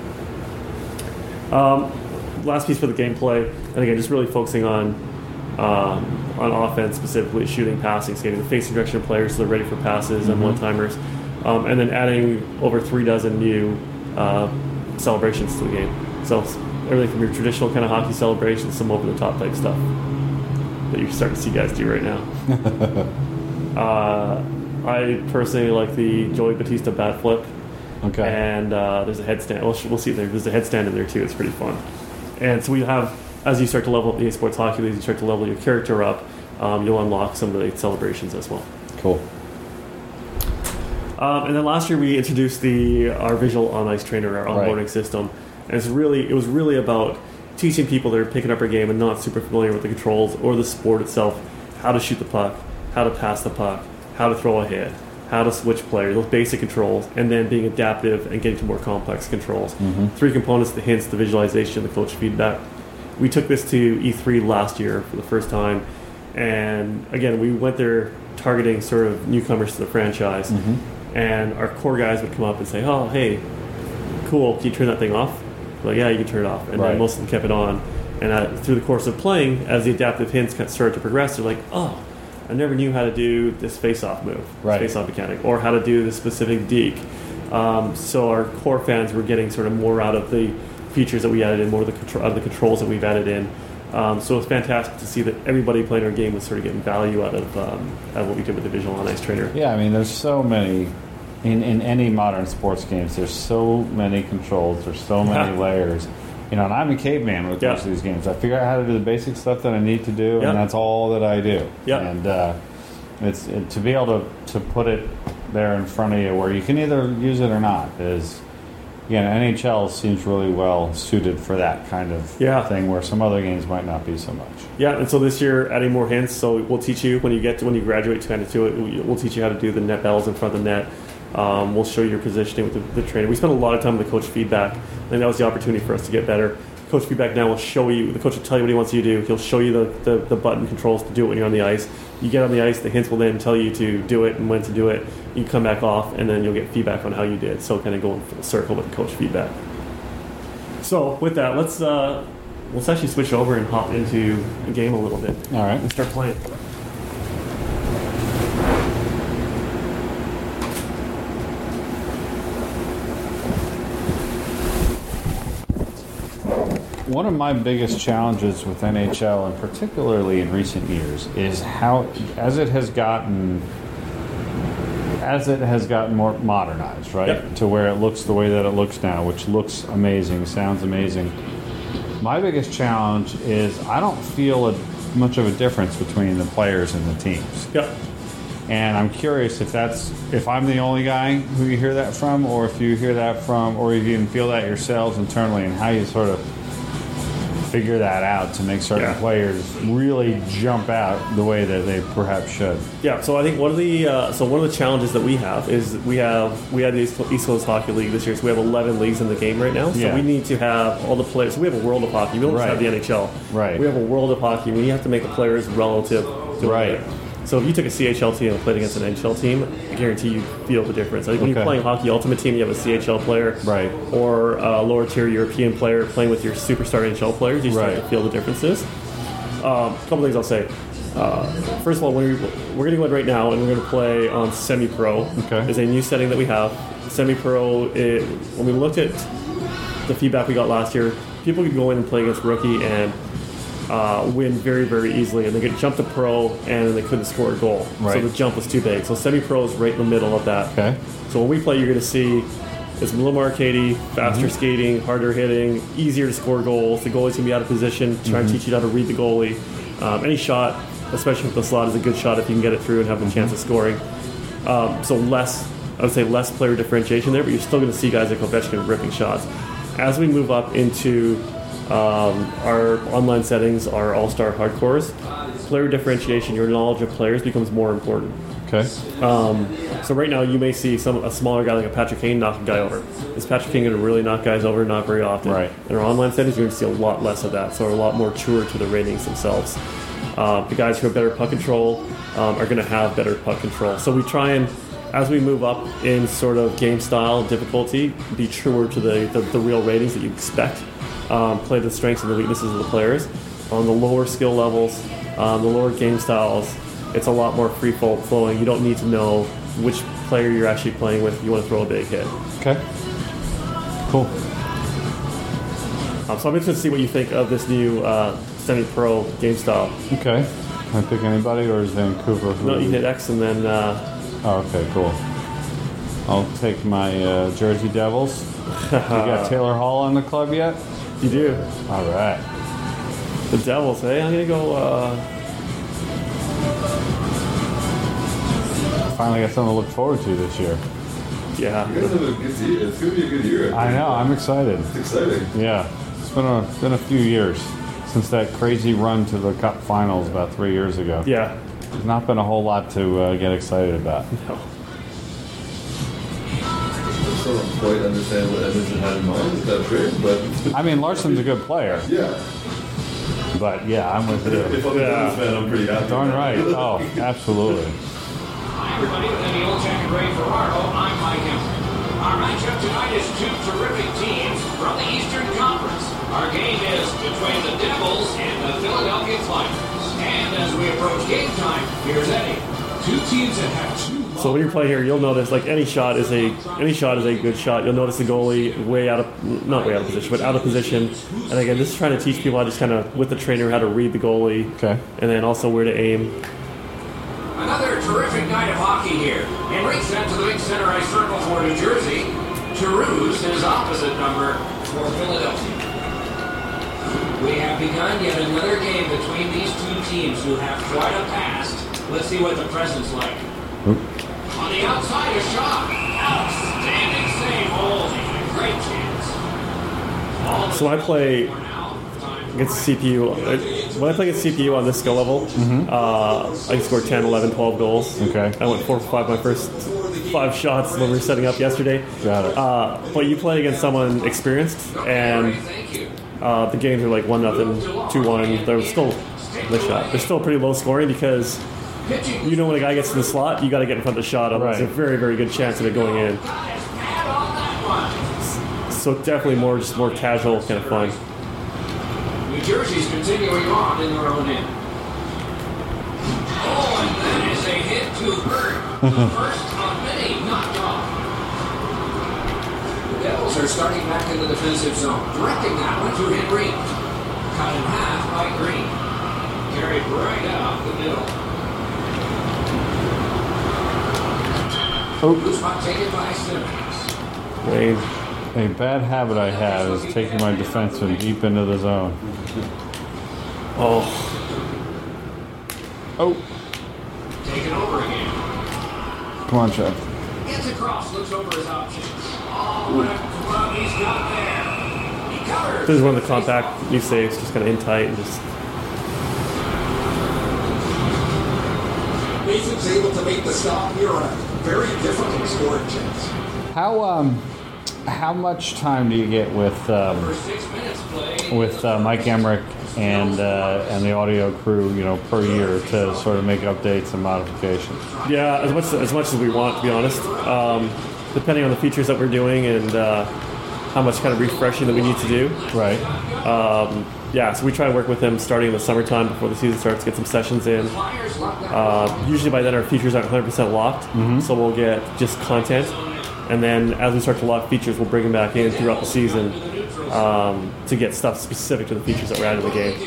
Last piece for the gameplay, and again, just really focusing on offense, specifically shooting, passing, skating, the facing direction of players so they're ready for passes and one-timers, and then adding over 36 new celebrations to the game. So everything from your traditional kind of hockey celebrations, some over-the-top type stuff that you can start to see guys do right now. I personally like the Joey Batista bat flip. Okay. And there's a headstand. We'll see there. There's a headstand in there too. It's pretty fun. And so we have, as you start to level up the EA Sports Hockey League, you start to level your character up, you'll unlock some of the celebrations as well. Cool. And then last year we introduced our visual on ice trainer, our onboarding system, and it was really about teaching people that are picking up our game and not super familiar with the controls or the sport itself, how to shoot the puck, how to pass the puck, how to throw a hit, how to switch player, those basic controls, and then being adaptive and getting to more complex controls. 3 components: the hints, the visualization, the coach feedback. We took this to E3 last year for the first time, and again, we went there targeting sort of newcomers to the franchise, and our core guys would come up and say, oh, hey, cool, can you turn that thing off? We're like, yeah, you can turn it off. And then most of them kept it on. And through the course of playing, as the adaptive hints started to progress, they're like, oh, I never knew how to do this face-off move, face-off mechanic, or how to do this specific deke. So our core fans were getting sort of more out of the features that we added in, more of out of the controls that we've added in. So it's fantastic to see that everybody playing our game was sort of getting value out of what we did with the Visual on Ice Trainer. Yeah, I mean, there's so many, in any modern sports games, there's so many controls, there's so many layers. You know, and I'm a caveman with most of these games. I figure out how to do the basic stuff that I need to do, and that's all that I do. And it's to be able to put it there in front of you where you can either use it or not. NHL seems really well suited for that kind of thing, where some other games might not be so much. Yeah, and so this year adding more hints. So we'll teach you when you graduate kind of to it. We'll teach you how to do the net battles in front of the net. We'll show you your positioning with the trainer. We spent a lot of time with the coach feedback. I think that was the opportunity for us to get better. Coach feedback now will show you. The coach will tell you what he wants you to do. He'll show you the button controls to do it when you're on the ice. You get on the ice, the hints will then tell you to do it and when to do it. You come back off, and then you'll get feedback on how you did. So kind of go in full circle with the coach feedback. So with that, let's actually switch over and hop into the game a little bit. All right. And start playing. One of my biggest challenges with NHL, and particularly in recent years, is how, as it has gotten more modernized, right? Yep. To where it looks the way that it looks now, which looks amazing, sounds amazing. My biggest challenge is I don't feel much of a difference between the players and the teams. Yep. And I'm curious if I'm the only guy who you hear that from, or if you hear that from, or if you even feel that yourselves internally, and how you sort of figure that out to make certain players really jump out the way that they perhaps should. Yeah, so I think one of the challenges that we have is we had the East Coast Hockey League this year, so we have 11 leagues in the game right now. So we need to have all the players. So we have a World of Hockey. We don't just have the NHL. Right. We have a World of Hockey. We have to make the players relative to it. So if you took a CHL team and played against an NHL team, I guarantee you feel the difference. I think when you're playing Hockey Ultimate Team, you have a CHL player, or a lower tier European player playing with your superstar NHL players. You start to feel the differences. A couple things I'll say. First of all, we're going to go in right now, and we're going to play on Semi-Pro. Okay. It's a new setting that we have. Semi-Pro, when we looked at the feedback we got last year, people could go in and play against rookie and win very, very easily, and they could jump to pro and they couldn't score a goal. So the jump was too big. So semi-pro is right in the middle of that. Okay. So when we play, you're going to see it's a little more arcadey, faster skating, harder hitting, easier to score goals. The goalie's going to be out of position, try and teach you how to read the goalie. Any shot, especially with the slot, is a good shot if you can get it through and have a chance of scoring. So I would say less player differentiation there, but you're still going to see guys like Ovechkin ripping shots. As we move up into our online settings, our all-star hardcores, player differentiation, your knowledge of players becomes more important. Okay. So right now you may see a smaller guy like a Patrick Kane knock a guy over. Is Patrick Kane going to really knock guys over? Not very often. Right. In our online settings, you're going to see a lot less of that, so we're a lot more truer to the ratings themselves. The guys who have better puck control are going to have better puck control. So we try and, as we move up in sort of game style difficulty, be truer to the real ratings that you expect. Play the strengths and the weaknesses of the players. On the lower skill levels, the lower game styles, it's a lot more free flowing. You don't need to know which player you're actually playing with if you want to throw a big hit. Okay. Cool. So I'm interested to see what you think of this new semi-pro game style. Okay. Can I pick anybody, or is Vancouver? No, you hit X and then... Oh, okay, cool. I'll take my Jersey Devils. You got Taylor Hall on the club yet? You do. All right. The Devils, hey? I'm going to go... Finally got something to look forward to this year. Yeah. You guys have a good year. It's going to be a good year. I know. I'm excited. It's exciting. Yeah. It's been a few years since that crazy run to the Cup Finals about 3 years ago. Yeah. There's not been a whole lot to get excited about. No. I still don't quite understand what Edmonton had in mind with that trade, but... I mean, Larson's a good player. Yeah. But, yeah, I'm with you. If I'm a Devils fan, I'm pretty happy. Darn right. Oh, absolutely. Hi, everybody. With the Old Jack and Ray Ferraro, I'm Mike Emmer. Our matchup tonight is two terrific teams from the Eastern Conference. Our game is between the Devils and the Philadelphia Flyers. And as we approach game time, here's Eddie. Two teams that have two. So when you're playing here, you'll notice like any shot is a good shot. You'll notice the goalie not way out of position, but out of position. And again, this is trying to teach people how to just kind of with the trainer how to read the goalie. Okay. And then also where to aim. Another terrific night of hockey here. And ringside to the big center ice circle for New Jersey. Toulouse, his opposite number for Philadelphia. We have begun yet another game between these two teams who have quite a past. Let's see what the present's like. Oop. On the outside, a shot. Outstanding save, holding a great chance. So I play against CPU. When I play against CPU on this skill level, I can score 10, 11, 12 goals. Okay. I went 4 for 5 my first 5 shots when we were setting up yesterday. Got it. But you play against someone experienced, and the games are like 1-0, 2-1. They're still they're still pretty low scoring because you know when a guy gets in the slot, you got to get in front of the shot. Otherwise, Right. there's a very, very good chance of it going in. So definitely more casual kind of fun. New Jersey's continuing on in their own end. Oh, and that is a hit to Hurt. First of many knocked off. The Devils are starting back in the defensive zone. Directing that one to Henry. Cut in half by Green. Carried right up the middle. Loose puck taken by Simmons. Wayne. A bad habit I have is taking my defenseman deep into the zone. Oh, Taken over again. Come on, Chuck. Gets across, looks over his options. Oh, what a glove he's got there. He covers. this is one of the compact new saves, just kind of in tight and just. Mason's able to make the stop here on a very difficult scoring chance. How much time do you get with For 6 minutes play. Mike Emmerich and the audio crew, per year to sort of make updates and modifications? Yeah, as much as we want, to be honest. Depending on the features that we're doing and how much kind of refreshing that we need to do. Right. Yeah, so we try to work with them starting in the summertime before the season starts, get some sessions in. Usually by then our features aren't 100% locked, so we'll get just content. And then as we start to lock features, we'll bring them back in throughout the season to get stuff specific to the features that we're adding to the game.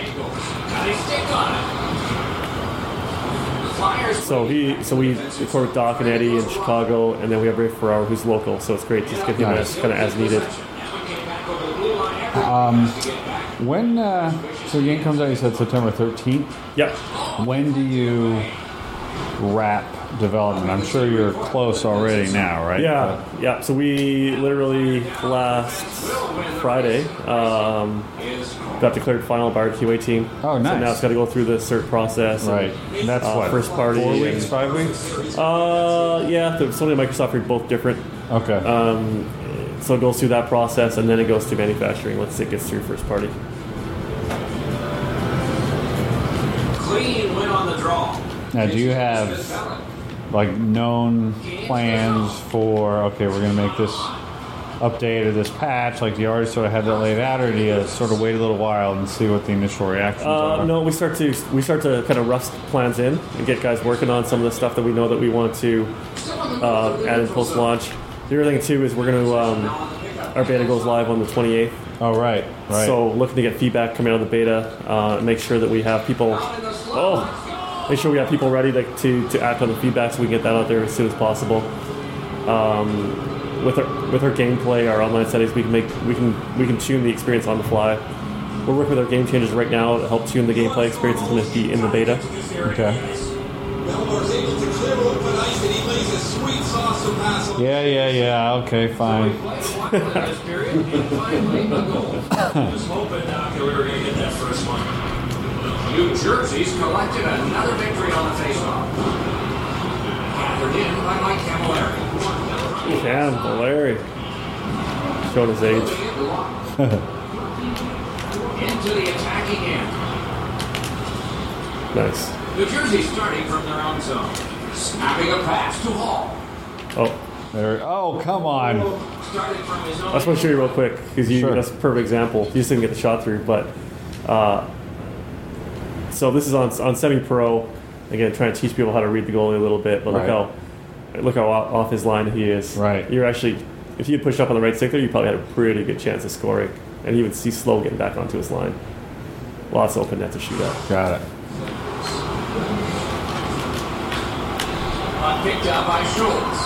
So we record with Doc and Eddie in Chicago, and then we have Ray Ferraro, who's local, so it's great to just get him Nice. kind of as needed. When so the game comes out, you said September 13th. Yep. When do you wrap development? I'm sure you're close already now, right? Yeah. So we literally last Friday got declared final by our QA team. Oh, nice. So now it's got to go through the cert process. Right. And, That's what, first party. 4 weeks, and- 5 weeks? Yeah. The Sony and Microsoft are both different. Okay. So it goes through that process, and then it goes to manufacturing once it gets through first party. Clean win on the draw. Now, do you have known plans for? Okay, we're going to make this update or this patch. Like, do you already sort of have that laid out, or do you sort of wait a little while and see what the initial reactions are? No, we start to kind of rust plans in and get guys working on some of the stuff that we know that we want to add in post launch. The other thing too is we're going to our beta goes live on the 28th. Oh, right. So looking to get feedback coming out of the beta, make sure that we have people. Make sure we have people ready to act on the feedback, so we can get that out there as soon as possible. With our gameplay, our online settings, we can tune the experience on the fly. We're working with our game changers right now to help tune the gameplay experience that's going to be in the beta. Okay. Belmore's able to clear open ice and he lays a sweet sauce to pass on. Yeah. Okay, fine. Just hoping that we were going to get that first one. New Jersey's collected another victory on the faceoff. Gathered in by Mike Camilleri. Larry. Showing his age. Into the attacking end. Nice. New Jersey starting from their own zone. Snapping a pass to Hall. Oh, come on. Starting from his own. I just want to show you real quick because Sure. that's a perfect example. You just didn't get the shot through, but so this is on semi-pro. Again, trying to teach people how to read the goalie a little bit, but Right. look how off his line he is. Right. You're actually, if you had pushed up on the right stick there, you probably had a pretty good chance of scoring, and he would see slow getting back onto his line. Lots of open net to shoot at. Got it. Picked up by Schultz.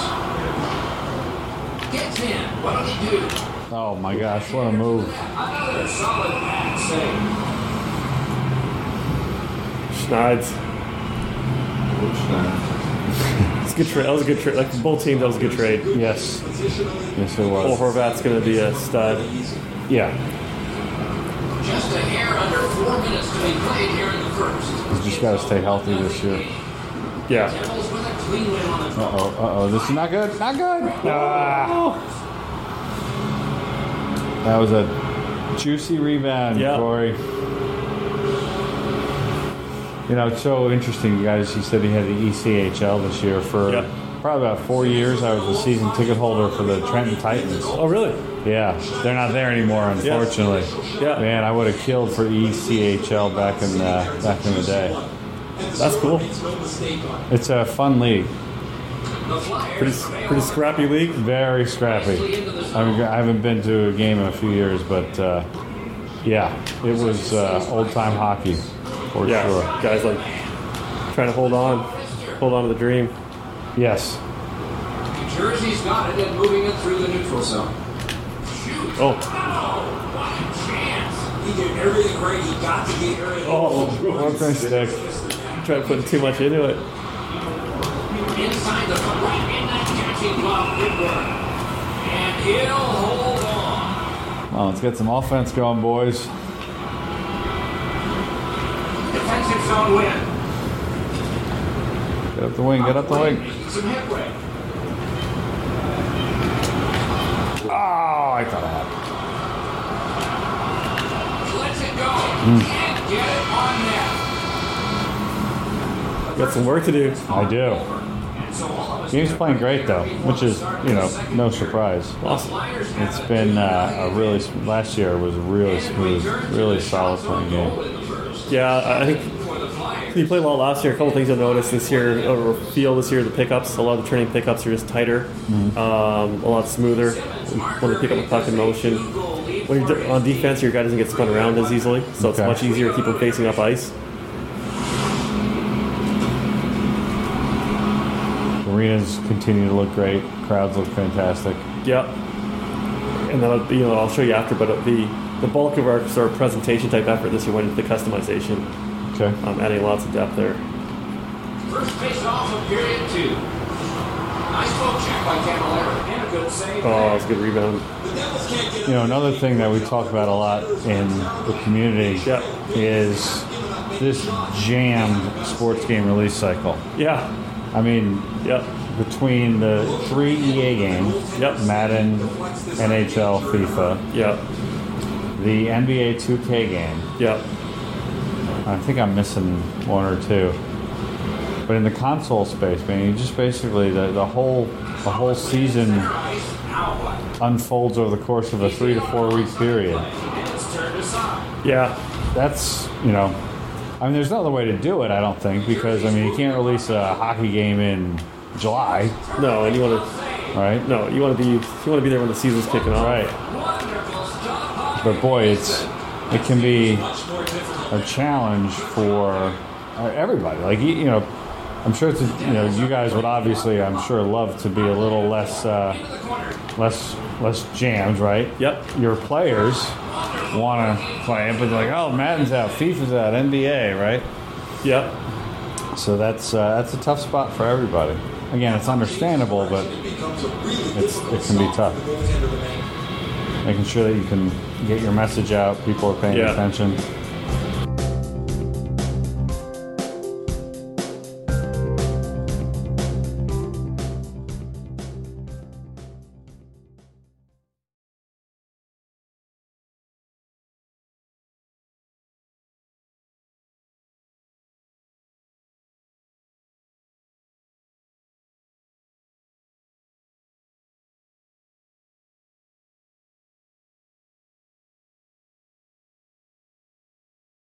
Gets in. What'll he do? Oh my gosh, what a move. Another solid pad save. Schneids. good trade. That was a good trade. Like both teams, that was a good trade. Yes. Yes, it Cole was. Horvat's going to be a stud. Yeah. Just a hair under 4 minutes to be played here in the first. He's just got to stay healthy this year. Yeah. Devils with a clean win on the Uh-oh. This is not good. Not good. Ah. That was a juicy rebound, Yeah. Corey. You know, it's so interesting, you guys. He said he had the ECHL this year for Yep. probably about 4 years. I was a season ticket holder for the Trenton Titans. Oh, really? Yeah, they're not there anymore, unfortunately. Yeah. Man, I would have killed for ECHL back in the day. That's cool. It's a fun league, Pretty scrappy league. very scrappy. I haven't been to a game in a few years, but yeah, it was old time hockey for Yeah. sure. Guys like trying to hold on to the dream. Yes. New Jersey's got it and moving it through the neutral zone. Shoot. Oh. What a chance. He did everything right. He got to get everything. Okay, stick. Trying to put too much into it. Inside the right in that catching glove, Whitburn. And he'll hold on. Well, let's get some offense going, boys. Defensive zone win. Get up the wing. Get up the wing. Making some headway. Oh, I thought I had it. Lets it go. Can't get it on net. Got some work to do. I do. And so all of us Game's playing great though, which is, you know, no surprise. Awesome. It's been a really last year was really smooth, really solid playing game. Yeah, I think you played well last year. A couple things you'll notice this year, or feel this year, the pickups. A lot of the turning pickups are just tighter, a lot smoother. When they pick up the puck in motion. When you're on defense, your guy doesn't get spun around as easily, so it's Okay. much easier to keep him facing up ice. Arenas continue to look great. Crowds look fantastic. Yeah. And then I'll show you after, but the bulk of our sort of presentation type effort this year went into the customization, Okay. adding lots of depth there. First face off of period 2. Nice poke check by Camilleri. And a good save. Oh, it's a good rebound. You know, another thing that we talk about a lot in the community Yeah. is this jammed sports game release cycle. Yeah. I mean, Yep. between the 3 EA games, Yep. Madden, NHL, FIFA, Yep. the NBA 2K game, Yep. I think I'm missing one or two. But in the console space, man, you just basically the whole season unfolds over the course of a 3 to 4 week period. Yeah. That's, you know, I mean, there's no other way to do it, I don't think, because I mean, you can't release a hockey game in July, No, and you want right? to be there when the season's kicking off. Right. But boy, it can be a challenge for everybody. Like you know, I'm sure it's you guys would obviously, I'm sure, love to be a little less jammed, right? Yep. Your players want to play it, but they're like, oh, Madden's out, FIFA's out, NBA, right? Yep. So that's a tough spot for everybody. Again, it's understandable, but it can be tough. Making sure that you can get your message out, people are paying Yeah. attention.